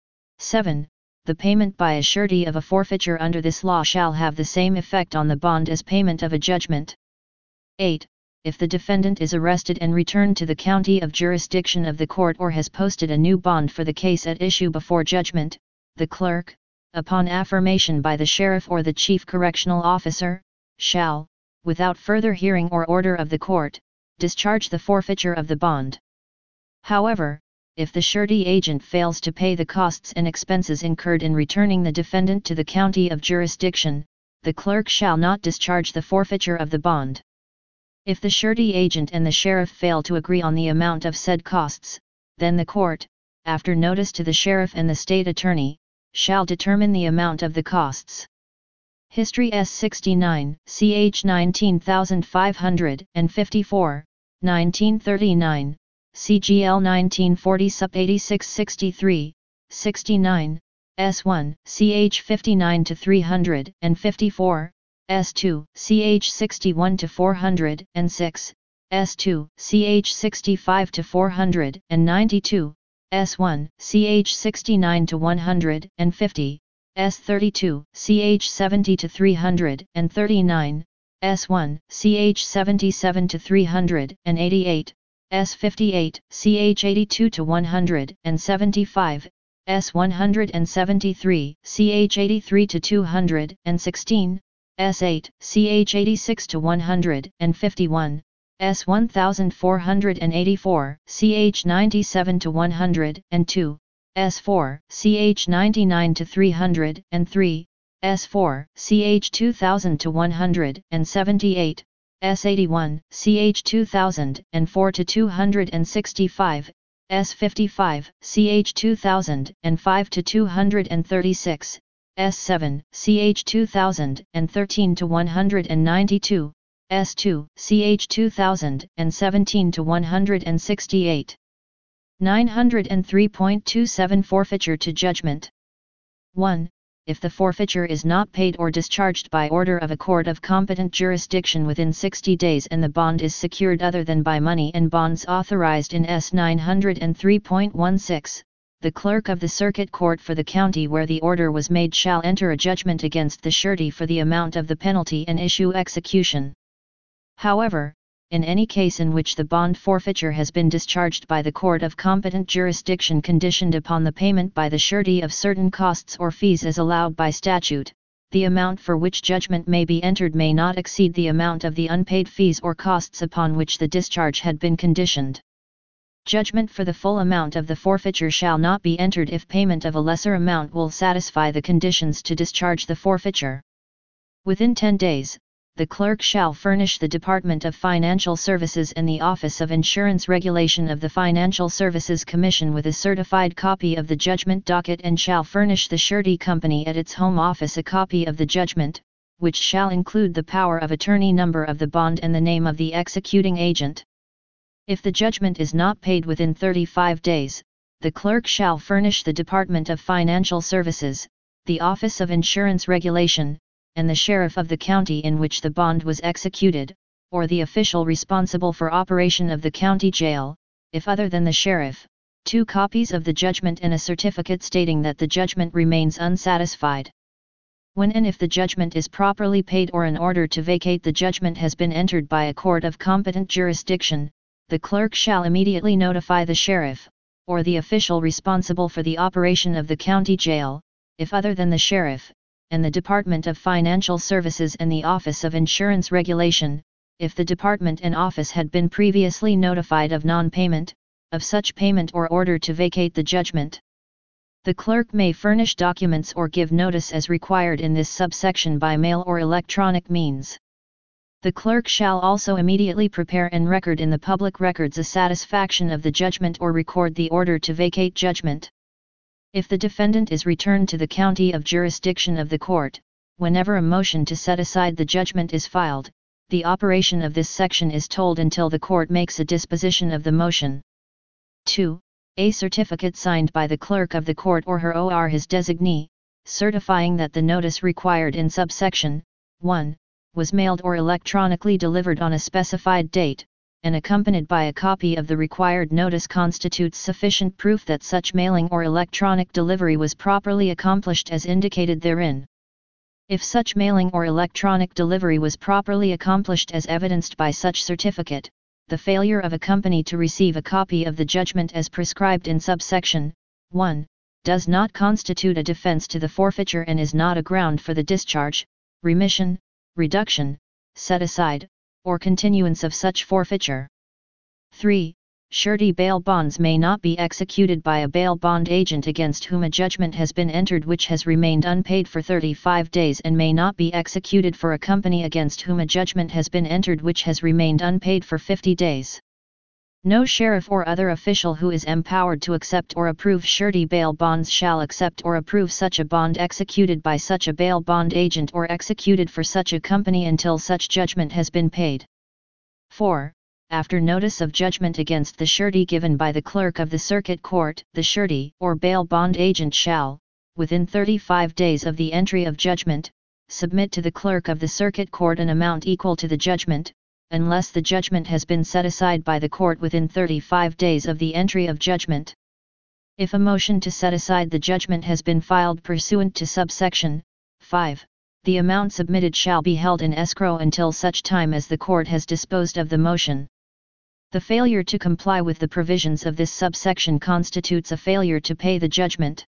seven. The payment by a surety of a forfeiture under this law shall have the same effect on the bond as payment of a judgment. eight. If the defendant is arrested and returned to the county of jurisdiction of the court or has posted a new bond for the case at issue before judgment, the clerk, upon affirmation by the sheriff or the chief correctional officer, shall, without further hearing or order of the court, discharge the forfeiture of the bond. However, if the surety agent fails to pay the costs and expenses incurred in returning the defendant to the county of jurisdiction, the clerk shall not discharge the forfeiture of the bond. If the surety agent and the sheriff fail to agree on the amount of said costs, then the court, after notice to the sheriff and the state attorney, shall determine the amount of the costs. History S sixty-nine, C H nineteen thousand five hundred fifty-four, nineteen thirty-nine, C G L nineteen forty Sup eighty-six sixty-three, sixty-nine, S one, C H fifty-nine to three hundred fifty-four, S two, C H sixty-one to four hundred six, S two, C H sixty-five to four hundred ninety-two, S one, C H sixty-nine to one hundred fifty, S thirty-two, C H seventy to three hundred thirty-nine, S one, C H seventy-seven to three hundred eighty-eight, S fifty-eight, C H eighty-two to one hundred seventy-five, S one hundred seventy-three, C H eighty-three to two hundred sixteen, S eight, C H eighty-six to one hundred fifty-one, S one thousand four hundred eighty-four, C H ninety-seven to one hundred two, S four, C H ninety-nine to three hundred three, S four, C H two thousand to one hundred seventy-eight, S eighty-one, C H two thousand four to two hundred sixty-five, S fifty-five, C H two thousand five to two hundred thirty-six, S seven, C H two thousand thirteen to one hundred ninety-two, S two, C H two thousand seventeen to one hundred sixty-eight. nine hundred three point two seven Forfeiture to judgment. one. If the forfeiture is not paid or discharged by order of a court of competent jurisdiction within sixty days and the bond is secured other than by money and bonds authorized in S nine hundred three point one six, the clerk of the circuit court for the county where the order was made shall enter a judgment against the surety for the amount of the penalty and issue execution. However, in any case in which the bond forfeiture has been discharged by the court of competent jurisdiction conditioned upon the payment by the surety of certain costs or fees as allowed by statute, the amount for which judgment may be entered may not exceed the amount of the unpaid fees or costs upon which the discharge had been conditioned. Judgment for the full amount of the forfeiture shall not be entered if payment of a lesser amount will satisfy the conditions to discharge the forfeiture. Within ten days, the clerk shall furnish the Department of Financial Services and the Office of Insurance Regulation of the Financial Services Commission with a certified copy of the judgment docket and shall furnish the surety company at its home office a copy of the judgment, which shall include the power of attorney number of the bond and the name of the executing agent. If the judgment is not paid within thirty-five days, the clerk shall furnish the Department of Financial Services, the Office of Insurance Regulation, and the sheriff of the county in which the bond was executed, or the official responsible for operation of the county jail, if other than the sheriff, two copies of the judgment and a certificate stating that the judgment remains unsatisfied. When and if the judgment is properly paid or an order to vacate the judgment has been entered by a court of competent jurisdiction, the clerk shall immediately notify the sheriff, or the official responsible for the operation of the county jail, if other than the sheriff, and the Department of Financial Services and the Office of Insurance Regulation, if the department and office had been previously notified of non-payment, of such payment or order to vacate the judgment. The clerk may furnish documents or give notice as required in this subsection by mail or electronic means. The clerk shall also immediately prepare and record in the public records a satisfaction of the judgment or record the order to vacate judgment. If the defendant is returned to the county of jurisdiction of the court, whenever a motion to set aside the judgment is filed, the operation of this section is told until the court makes a disposition of the motion. two. A certificate signed by the clerk of the court or her or his designee, certifying that the notice required in subsection one was mailed or electronically delivered on a specified date, and accompanied by a copy of the required notice constitutes sufficient proof that such mailing or electronic delivery was properly accomplished as indicated therein. If such mailing or electronic delivery was properly accomplished as evidenced by such certificate, the failure of a company to receive a copy of the judgment as prescribed in subsection one does not constitute a defense to the forfeiture and is not a ground for the discharge, remission, reduction, set aside, or continuance of such forfeiture. three. Surety bail bonds may not be executed by a bail bond agent against whom a judgment has been entered which has remained unpaid for thirty-five days and may not be executed for a company against whom a judgment has been entered which has remained unpaid for fifty days. No sheriff or other official who is empowered to accept or approve surety bail bonds shall accept or approve such a bond executed by such a bail bond agent or executed for such a company until such judgment has been paid. four. After notice of judgment against the surety given by the clerk of the circuit court, the surety or bail bond agent shall, within thirty-five days of the entry of judgment, submit to the clerk of the circuit court an amount equal to the judgment, unless the judgment has been set aside by the court within thirty-five days of the entry of judgment. If a motion to set aside the judgment has been filed pursuant to subsection five, the amount submitted shall be held in escrow until such time as the court has disposed of the motion. The failure to comply with the provisions of this subsection constitutes a failure to pay the judgment.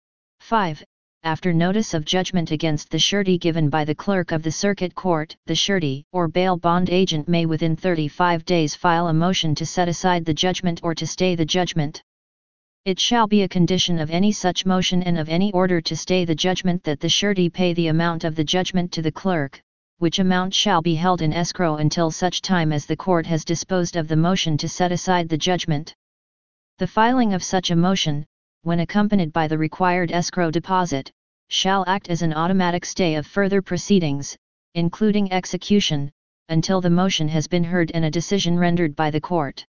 five. After notice of judgment against the surety given by the clerk of the circuit court, the surety or bail bond agent may within thirty-five days file a motion to set aside the judgment or to stay the judgment. It shall be a condition of any such motion and of any order to stay the judgment that the surety pay the amount of the judgment to the clerk, which amount shall be held in escrow until such time as the court has disposed of the motion to set aside the judgment. The filing of such a motion, when accompanied by the required escrow deposit, shall act as an automatic stay of further proceedings, including execution, until the motion has been heard and a decision rendered by the court.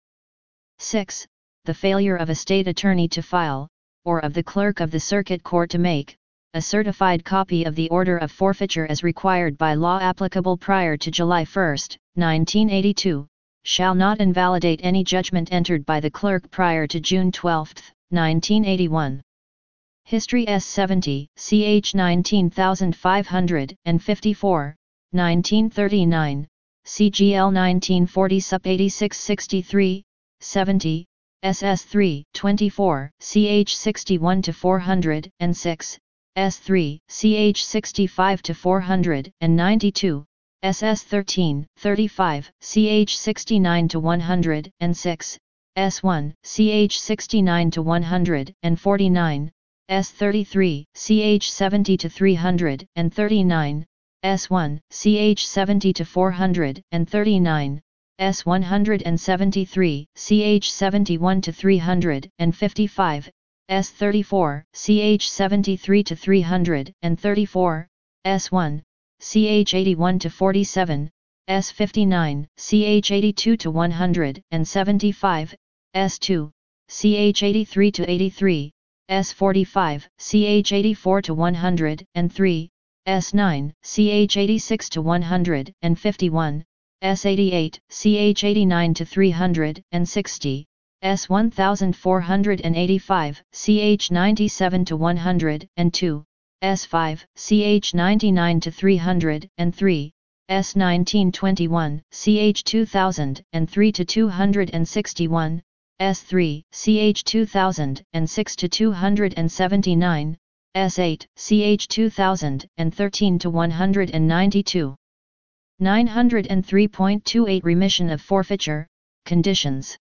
six. The failure of a state attorney to file, or of the clerk of the circuit court to make, a certified copy of the order of forfeiture as required by law applicable prior to July first, nineteen eighty-two, shall not invalidate any judgment entered by the clerk prior to June twelfth, nineteen eighty-one. History S seventy, C H nineteen five hundred fifty-four, nineteen thirty-nine, C G L nineteen forty Sup eighty-six sixty-three, seventy, S S three, twenty-four, C H sixty-one to four hundred six, S three, C H sixty-five to four hundred ninety-two, S S thirteen, thirty-five, C H sixty-nine to one hundred six, S one, C H sixty-nine to one hundred forty-nine, S thirty-three, C H seventy to three hundred thirty-nine, S one, C H seventy to four hundred thirty-nine, S one hundred seventy-three, C H seventy-one to three hundred fifty-five, S thirty-four, C H seventy-three to three hundred thirty-four, S one, C H eighty-one to forty-seven, S fifty-nine, C H eighty-two to one hundred seventy-five, S two, C H eighty-three to eighty-three, S forty-five, C H eighty-four to one hundred three, S nine, C H eighty-six to one hundred fifty-one, S eighty-eight, C H eighty-nine to three hundred sixty, S one thousand four hundred eighty-five, C H ninety-seven to one hundred two, S five, C H ninety-nine to three hundred three, S nineteen twenty-one, C H two thousand three to two sixty-one, S three, C H two thousand six to two seventy-nine, S eight, C H two thousand thirteen to one ninety-two. nine oh three point two eight Remission of forfeiture, conditions.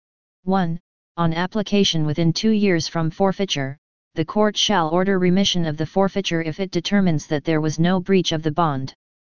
one. On application within two years from forfeiture, the court shall order remission of the forfeiture if it determines that there was no breach of the bond.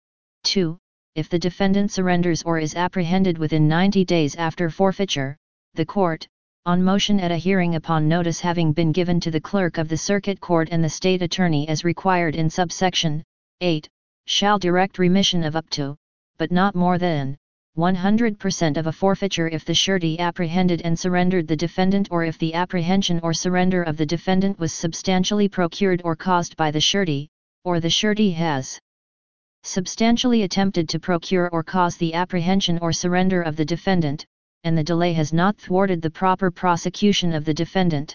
two. If the defendant surrenders or is apprehended within ninety days after forfeiture, the court, on motion at a hearing upon notice having been given to the clerk of the circuit court and the state attorney as required in subsection eight, shall direct remission of up to, but not more than, one hundred percent of a forfeiture if the surety apprehended and surrendered the defendant or if the apprehension or surrender of the defendant was substantially procured or caused by the surety, or the surety has substantially attempted to procure or cause the apprehension or surrender of the defendant, and the delay has not thwarted the proper prosecution of the defendant.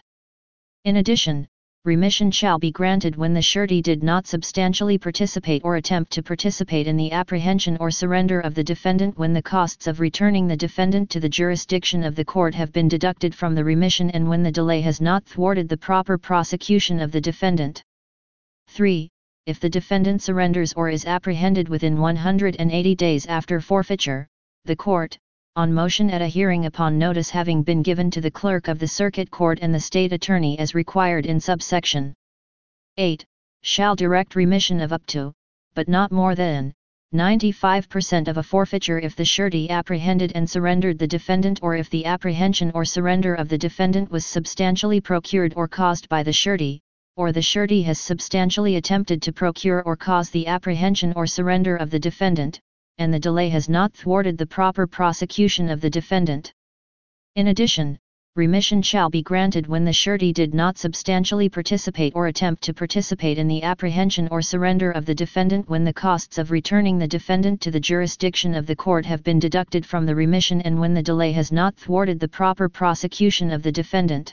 In addition, remission shall be granted when the surety did not substantially participate or attempt to participate in the apprehension or surrender of the defendant when the costs of returning the defendant to the jurisdiction of the court have been deducted from the remission and when the delay has not thwarted the proper prosecution of the defendant. three. If the defendant surrenders or is apprehended within one hundred eighty days after forfeiture, the court, on motion at a hearing upon notice having been given to the clerk of the circuit court and the state attorney as required in subsection eight, shall direct remission of up to, but not more than, ninety-five percent of a forfeiture if the surety apprehended and surrendered the defendant or if the apprehension or surrender of the defendant was substantially procured or caused by the surety, or the surety has substantially attempted to procure or cause the apprehension or surrender of the defendant, and the delay has not thwarted the proper prosecution of the defendant. In addition, remission shall be granted when the surety did not substantially participate or attempt to participate in the apprehension or surrender of the defendant when the costs of returning the defendant to the jurisdiction of the court have been deducted from the remission and when the delay has not thwarted the proper prosecution of the defendant.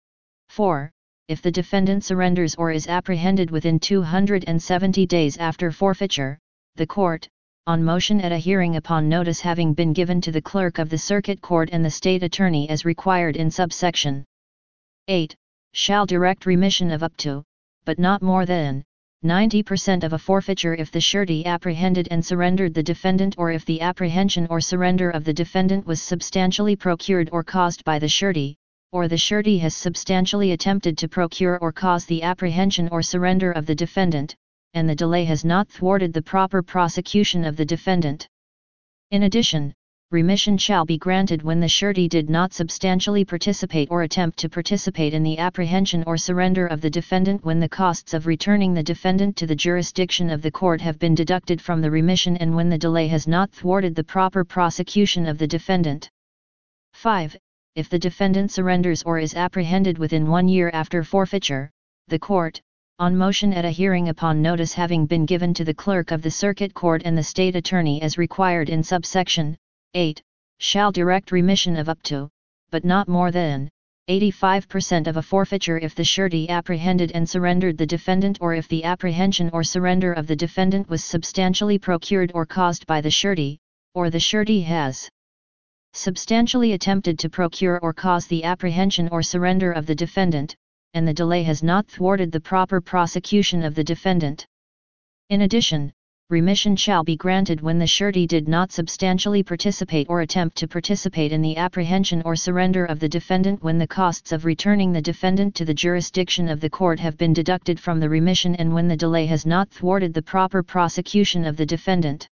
four. If the defendant surrenders or is apprehended within two hundred seventy days after forfeiture, the court, on motion at a hearing upon notice having been given to the clerk of the circuit court and the state attorney as required in subsection eight, shall direct remission of up to, but not more than, ninety percent of a forfeiture if the surety apprehended and surrendered the defendant or if the apprehension or surrender of the defendant was substantially procured or caused by the surety, or the surety has substantially attempted to procure or cause the apprehension or surrender of the defendant, and the delay has not thwarted the proper prosecution of the defendant. In addition, remission shall be granted when the surety did not substantially participate or attempt to participate in the apprehension or surrender of the defendant when the costs of returning the defendant to the jurisdiction of the court have been deducted from the remission and when the delay has not thwarted the proper prosecution of the defendant. five. If the defendant surrenders or is apprehended within one year after forfeiture, the court, on motion at a hearing upon notice having been given to the clerk of the circuit court and the state attorney as required in subsection eight, shall direct remission of up to, but not more than, eighty-five percent of a forfeiture if the surety apprehended and surrendered the defendant or if the apprehension or surrender of the defendant was substantially procured or caused by the surety, or the surety has substantially attempted to procure or cause the apprehension or surrender of the defendant, and the delay has not thwarted the proper prosecution of the defendant. In addition, remission shall be granted when the surety did not substantially participate or attempt to participate in the apprehension or surrender of the defendant when the costs of returning the defendant to the jurisdiction of the court have been deducted from the remission and when the delay has not thwarted the proper prosecution of the defendant.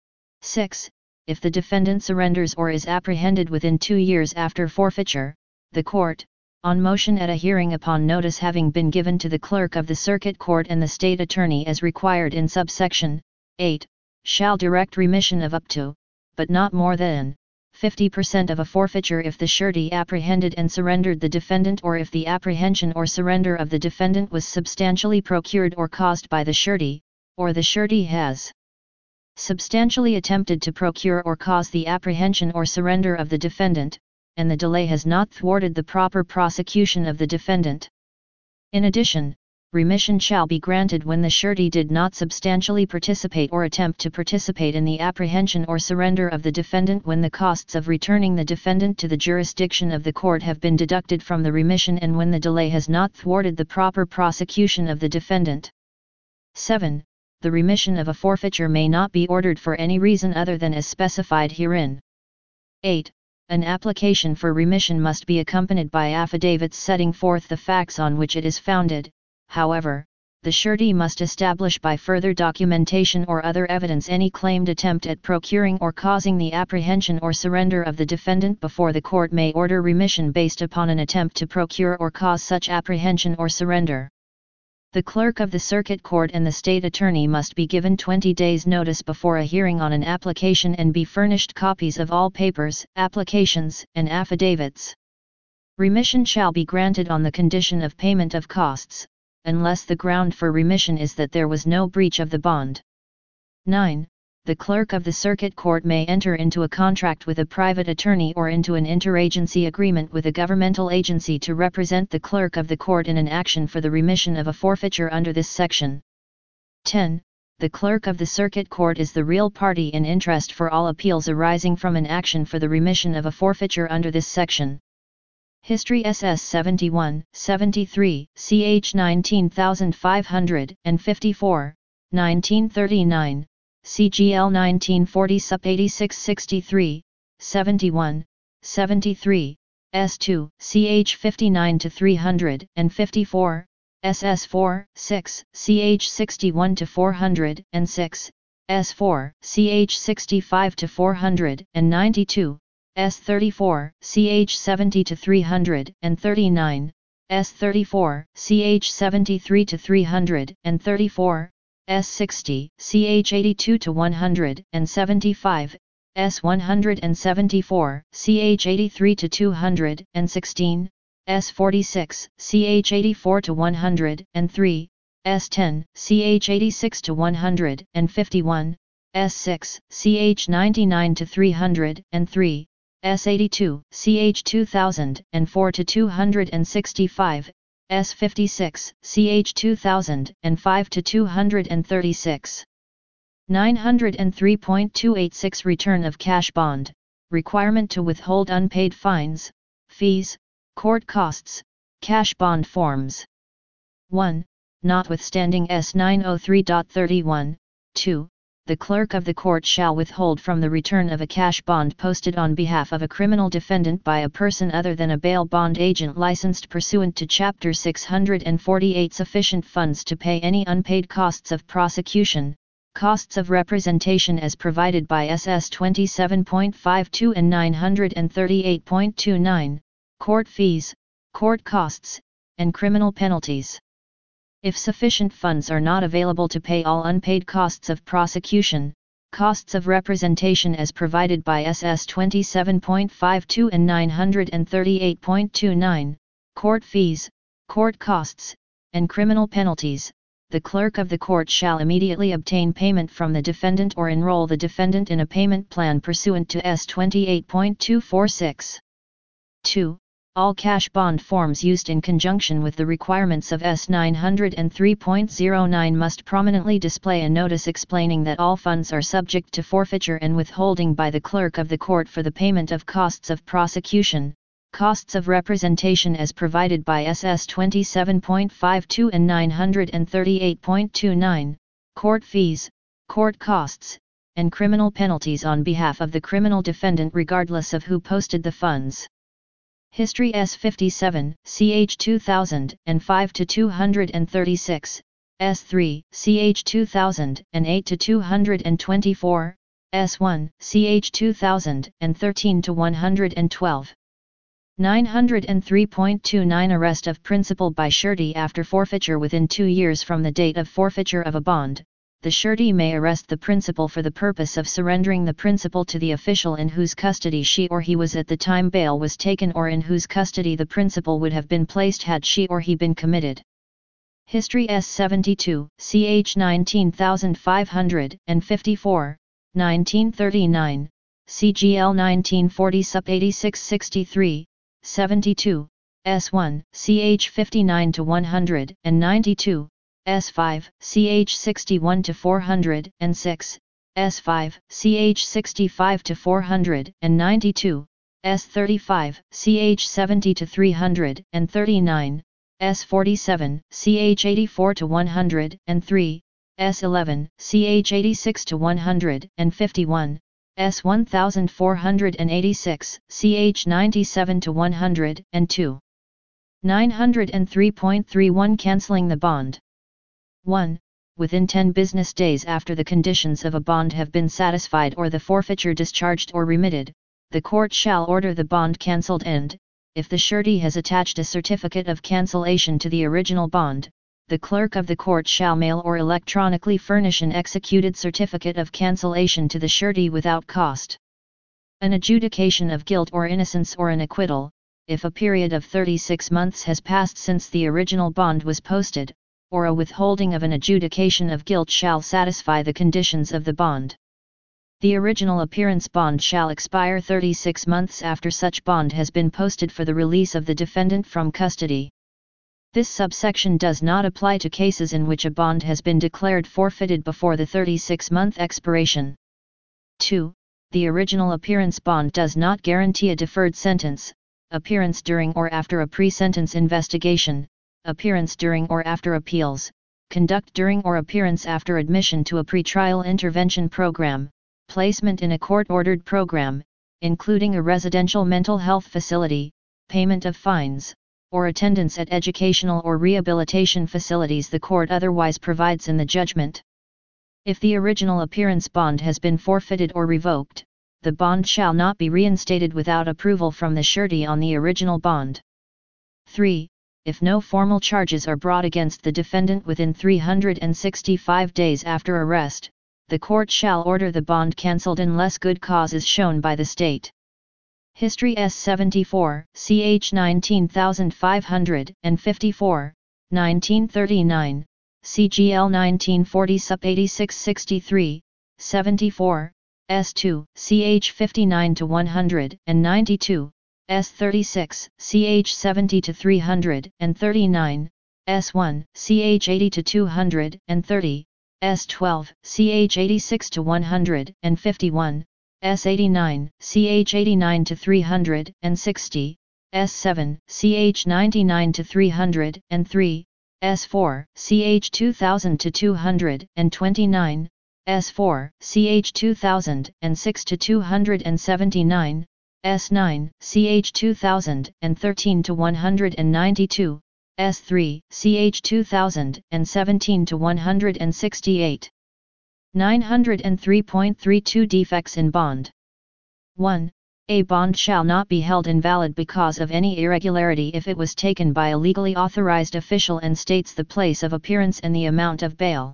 six. If the defendant surrenders or is apprehended within two years after forfeiture, the court, on motion at a hearing upon notice having been given to the clerk of the circuit court and the state attorney as required in subsection eight, shall direct remission of up to, but not more than, fifty percent of a forfeiture if the surety apprehended and surrendered the defendant or if the apprehension or surrender of the defendant was substantially procured or caused by the surety, or the surety has substantially attempted to procure or cause the apprehension or surrender of the defendant, and the delay has not thwarted the proper prosecution of the defendant. In addition, remission shall be granted when the surety did not substantially participate or attempt to participate in the apprehension or surrender of the defendant, when the costs of returning the defendant to the jurisdiction of the court have been deducted from the remission, and when the delay has not thwarted the proper prosecution of the defendant. seven. The remission of a forfeiture may not be ordered for any reason other than as specified herein. eight. An application for remission must be accompanied by affidavits setting forth the facts on which it is founded. However, the surety must establish by further documentation or other evidence any claimed attempt at procuring or causing the apprehension or surrender of the defendant before the court may order remission based upon an attempt to procure or cause such apprehension or surrender. The clerk of the circuit court and the state attorney must be given twenty days' notice before a hearing on an application and be furnished copies of all papers, applications, and affidavits. Remission shall be granted on the condition of payment of costs, unless the ground for remission is that there was no breach of the bond. nine. The clerk of the circuit court may enter into a contract with a private attorney or into an interagency agreement with a governmental agency to represent the clerk of the court in an action for the remission of a forfeiture under this section. ten. The clerk of the circuit court is the real party in interest for all appeals arising from an action for the remission of a forfeiture under this section. History S S seventy-one, seventy-three, C H nineteen thousand five hundred fifty-four, nineteen thirty-nine, C G L nineteen forty sup eighty-six sixty-three, seventy-one, seventy-three, S two, C H fifty-nine to three hundred fifty-four, S S four, six, C H sixty-one to four hundred six, S four, C H sixty-five to four hundred ninety-two, S thirty-four, C H seventy to three hundred thirty-nine, S thirty-four, C H seventy-three to three hundred thirty-four, S sixty, C H eighty-two to one hundred seventy-five, S one hundred seventy-four, C H eighty-three to two hundred sixteen, S forty-six, C H eighty-four to one hundred three, S ten, C H eighty-six to one hundred fifty-one, S six, C H ninety-nine to three hundred three, S eighty-two, C H two thousand four to two hundred sixty-five, S fifty-six, C H two thousand five to two hundred thirty-six. nine oh three point two eight six Return of cash bond, requirement to withhold unpaid fines, fees, court costs, cash bond forms. one. Notwithstanding S nine oh three point thirty-one, two. The clerk of the court shall withhold from the return of a cash bond posted on behalf of a criminal defendant by a person other than a bail bond agent licensed pursuant to Chapter six hundred forty-eight sufficient funds to pay any unpaid costs of prosecution, costs of representation as provided by S S twenty-seven point five two and nine thirty-eight point two nine, court fees, court costs, and criminal penalties. If sufficient funds are not available to pay all unpaid costs of prosecution, costs of representation as provided by S S twenty-seven point five two and nine thirty-eight point two nine, court fees, court costs, and criminal penalties, the clerk of the court shall immediately obtain payment from the defendant or enroll the defendant in a payment plan pursuant to S twenty-eight point two forty-six. two. All cash bond forms used in conjunction with the requirements of S nine oh three point oh nine must prominently display a notice explaining that all funds are subject to forfeiture and withholding by the clerk of the court for the payment of costs of prosecution, costs of representation as provided by S S twenty-seven point five two and nine thirty-eight point two nine, court fees, court costs, and criminal penalties on behalf of the criminal defendant regardless of who posted the funds. History S fifty-seven, C H two thousand five to two hundred thirty-six, S three, C H two thousand eight to two hundred twenty-four, S one, C H two thousand thirteen to one hundred twelve. nine oh three point two nine Arrest of principal by surety after forfeiture. Within two years from the date of forfeiture of a bond, the surety may arrest the principal for the purpose of surrendering the principal to the official in whose custody she or he was at the time bail was taken or in whose custody the principal would have been placed had she or he been committed. History S seventy-two, C H nineteen thousand five hundred fifty-four, nineteen thirty-nine, C G L nineteen forty sup eighty-six sixty-three, seventy-two, S one, C H fifty-nine to one hundred ninety-two, S five, C H sixty-one to four hundred six, S five, C H sixty-five to four hundred ninety-two, S thirty-five, C H seventy to three hundred thirty-nine, S forty-seven, C H eighty-four to one hundred three, S eleven, C H eighty-six to one hundred fifty-one, S one thousand four hundred eighty-six, C H ninety-seven to one hundred two. nine hundred three point three one Cancelling the bond. one. Within ten business days after the conditions of a bond have been satisfied or the forfeiture discharged or remitted, the court shall order the bond cancelled and, if the surety has attached a certificate of cancellation to the original bond, the clerk of the court shall mail or electronically furnish an executed certificate of cancellation to the surety without cost. An adjudication of guilt or innocence or an acquittal, if a period of thirty-six months has passed since the original bond was posted, or a withholding of an adjudication of guilt shall satisfy the conditions of the bond. The original appearance bond shall expire thirty-six months after such bond has been posted for the release of the defendant from custody. This subsection does not apply to cases in which a bond has been declared forfeited before the thirty-six month expiration. two. The original appearance bond does not guarantee a deferred sentence, appearance during or after a pre-sentence investigation, appearance during or after appeals, conduct during or appearance after admission to a pretrial intervention program, placement in a court-ordered program, including a residential mental health facility, payment of fines, or attendance at educational or rehabilitation facilities the court otherwise provides in the judgment. If the original appearance bond has been forfeited or revoked, the bond shall not be reinstated without approval from the surety on the original bond. three. If no formal charges are brought against the defendant within three hundred sixty-five days after arrest, the court shall order the bond cancelled unless good cause is shown by the state. History S seventy-four, C H nineteen thousand five hundred fifty-four, nineteen thirty-nine, C G L nineteen forty sup eighty-six sixty-three, seventy-four, S two, C H fifty-nine to one hundred ninety-two, S thirty-six, C H seventy to three hundred thirty-nine, S one, C H eighty to two hundred thirty, S twelve, C H eighty-six to one hundred fifty-one, S eighty-nine, C H eighty-nine to three hundred sixty, S seven, C H ninety-nine to three hundred three, S four, C H two thousand to two hundred twenty-nine, S four, C H two thousand six to two hundred seventy-nine, S nine, C H two thousand thirteen to one hundred ninety-two, S three, C H two thousand seventeen to one hundred sixty-eight. nine hundred three point three two Defects in bond. one. A bond shall not be held invalid because of any irregularity if it was taken by a legally authorized official and states the place of appearance and the amount of bail.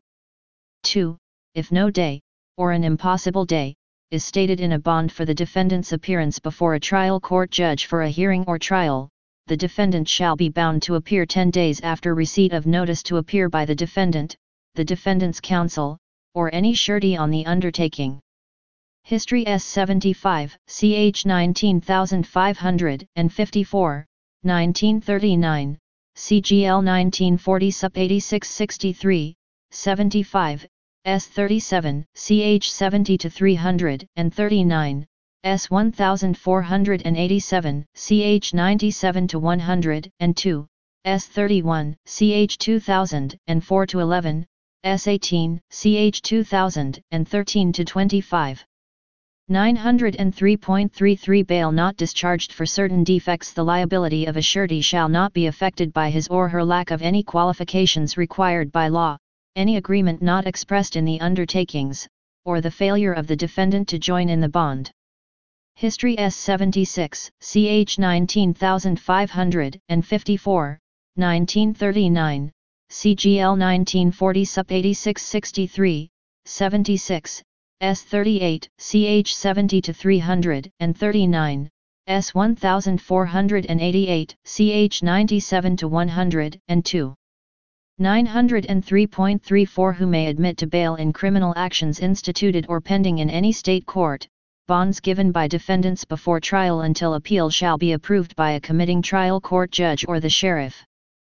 two. If no day, or an impossible day, is stated in a bond for the defendant's appearance before a trial court judge for a hearing or trial, the defendant shall be bound to appear ten days after receipt of notice to appear by the defendant, the defendant's counsel, or any surety on the undertaking. History S seventy-five, C H nineteen thousand five hundred fifty-four, nineteen thirty-nine, C G L nineteen forty sup eighty-six sixty-three, seventy-five, S thirty-seven, C H seventy to three hundred thirty-nine, S one thousand four hundred eighty-seven, C H ninety-seven to one hundred two, S thirty-one, C H two thousand four to eleven, S eighteen, C H two thousand thirteen to twenty-five. nine hundred three point three three Bail not discharged for certain defects. The liability of a surety shall not be affected by his or her lack of any qualifications required by law, any agreement not expressed in the undertakings, or the failure of the defendant to join in the bond. History S seventy-six, C H nineteen thousand five hundred fifty-four, nineteen thirty-nine, C G L nineteen forty sup eighty-six sixty-three, seventy-six, S thirty-eight, C H seventy to three hundred thirty-nine, S one thousand four hundred eighty-eight, C H ninety-seven to one hundred two. nine hundred three point three four Who may admit to bail in criminal actions instituted or pending in any state court, bonds given by defendants before trial until appeal shall be approved by a committing trial court judge or the sheriff.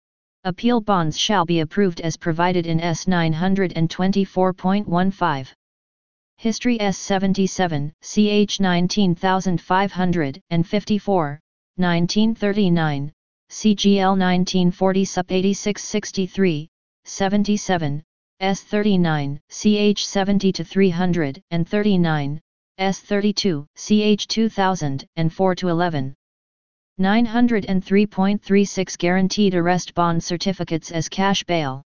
Appeal bonds shall be approved as provided in S nine twenty-four point fifteen. History S seventy-seven, C H nineteen thousand five hundred fifty-four, nineteen thirty-nine, C G L nineteen forty Sup eighty-six sixty-three, seventy-seven, S thirty-nine, C H seventy to three hundred thirty-nine, S thirty-two, C H two thousand four to eleven. nine hundred three point three six Guaranteed Arrest Bond Certificates as Cash Bail.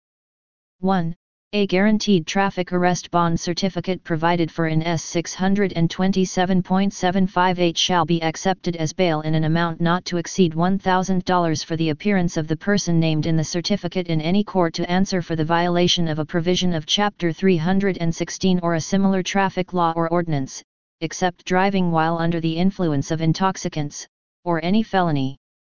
one. A guaranteed traffic arrest bond certificate provided for in S six twenty-seven point seven five eight shall be accepted as bail in an amount not to exceed one thousand dollars for the appearance of the person named in the certificate in any court to answer for the violation of a provision of Chapter three hundred sixteen or a similar traffic law or ordinance, except driving while under the influence of intoxicants, or any felony.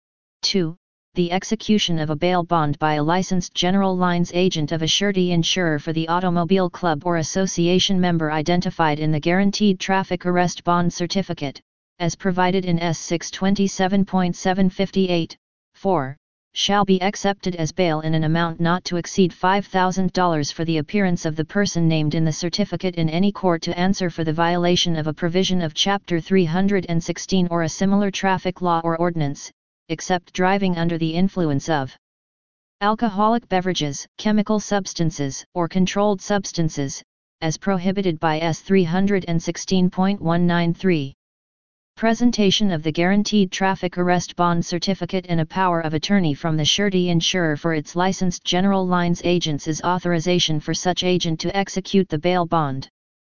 two. The execution of a bail bond by a licensed general lines agent of a surety insurer for the automobile club or association member identified in the guaranteed traffic arrest bond certificate, as provided in S six twenty-seven point seven fifty-eight. four. Shall be accepted as bail in an amount not to exceed five thousand dollars for the appearance of the person named in the certificate in any court to answer for the violation of a provision of Chapter three hundred sixteen or a similar traffic law or ordinance, except driving under the influence of alcoholic beverages, chemical substances, or controlled substances, as prohibited by S three hundred sixteen point one ninety-three. Presentation of the guaranteed traffic arrest bond certificate and a power of attorney from the surety insurer for its licensed general lines agents is authorization for such agent to execute the bail bond.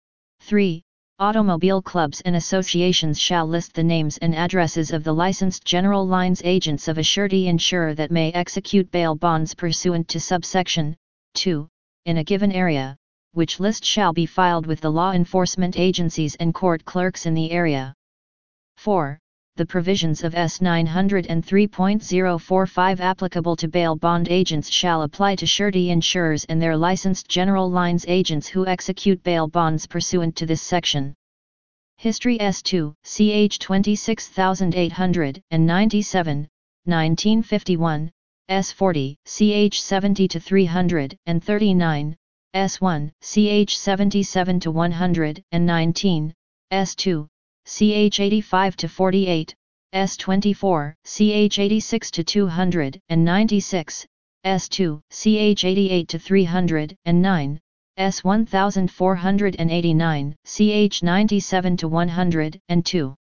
three. Automobile clubs and associations shall list the names and addresses of the licensed general lines agents of a surety insurer that may execute bail bonds pursuant to subsection two, in a given area, which list shall be filed with the law enforcement agencies and court clerks in the area. four. The provisions of S nine oh three point oh four five applicable to bail bond agents shall apply to surety insurers and their licensed general lines agents who execute bail bonds pursuant to this section. History S two, C H twenty-six thousand eight hundred ninety-seven, nineteen fifty-one, S forty, C H seventy to three hundred thirty-nine, S one, C H seventy-seven to one hundred nineteen, S two, C H eighty-five to forty-eight, S twenty-four, C H eighty-six to two hundred ninety-six, S two, C H eighty-eight to three hundred nine, S one thousand four hundred eighty-nine, C H ninety-seven to one hundred two.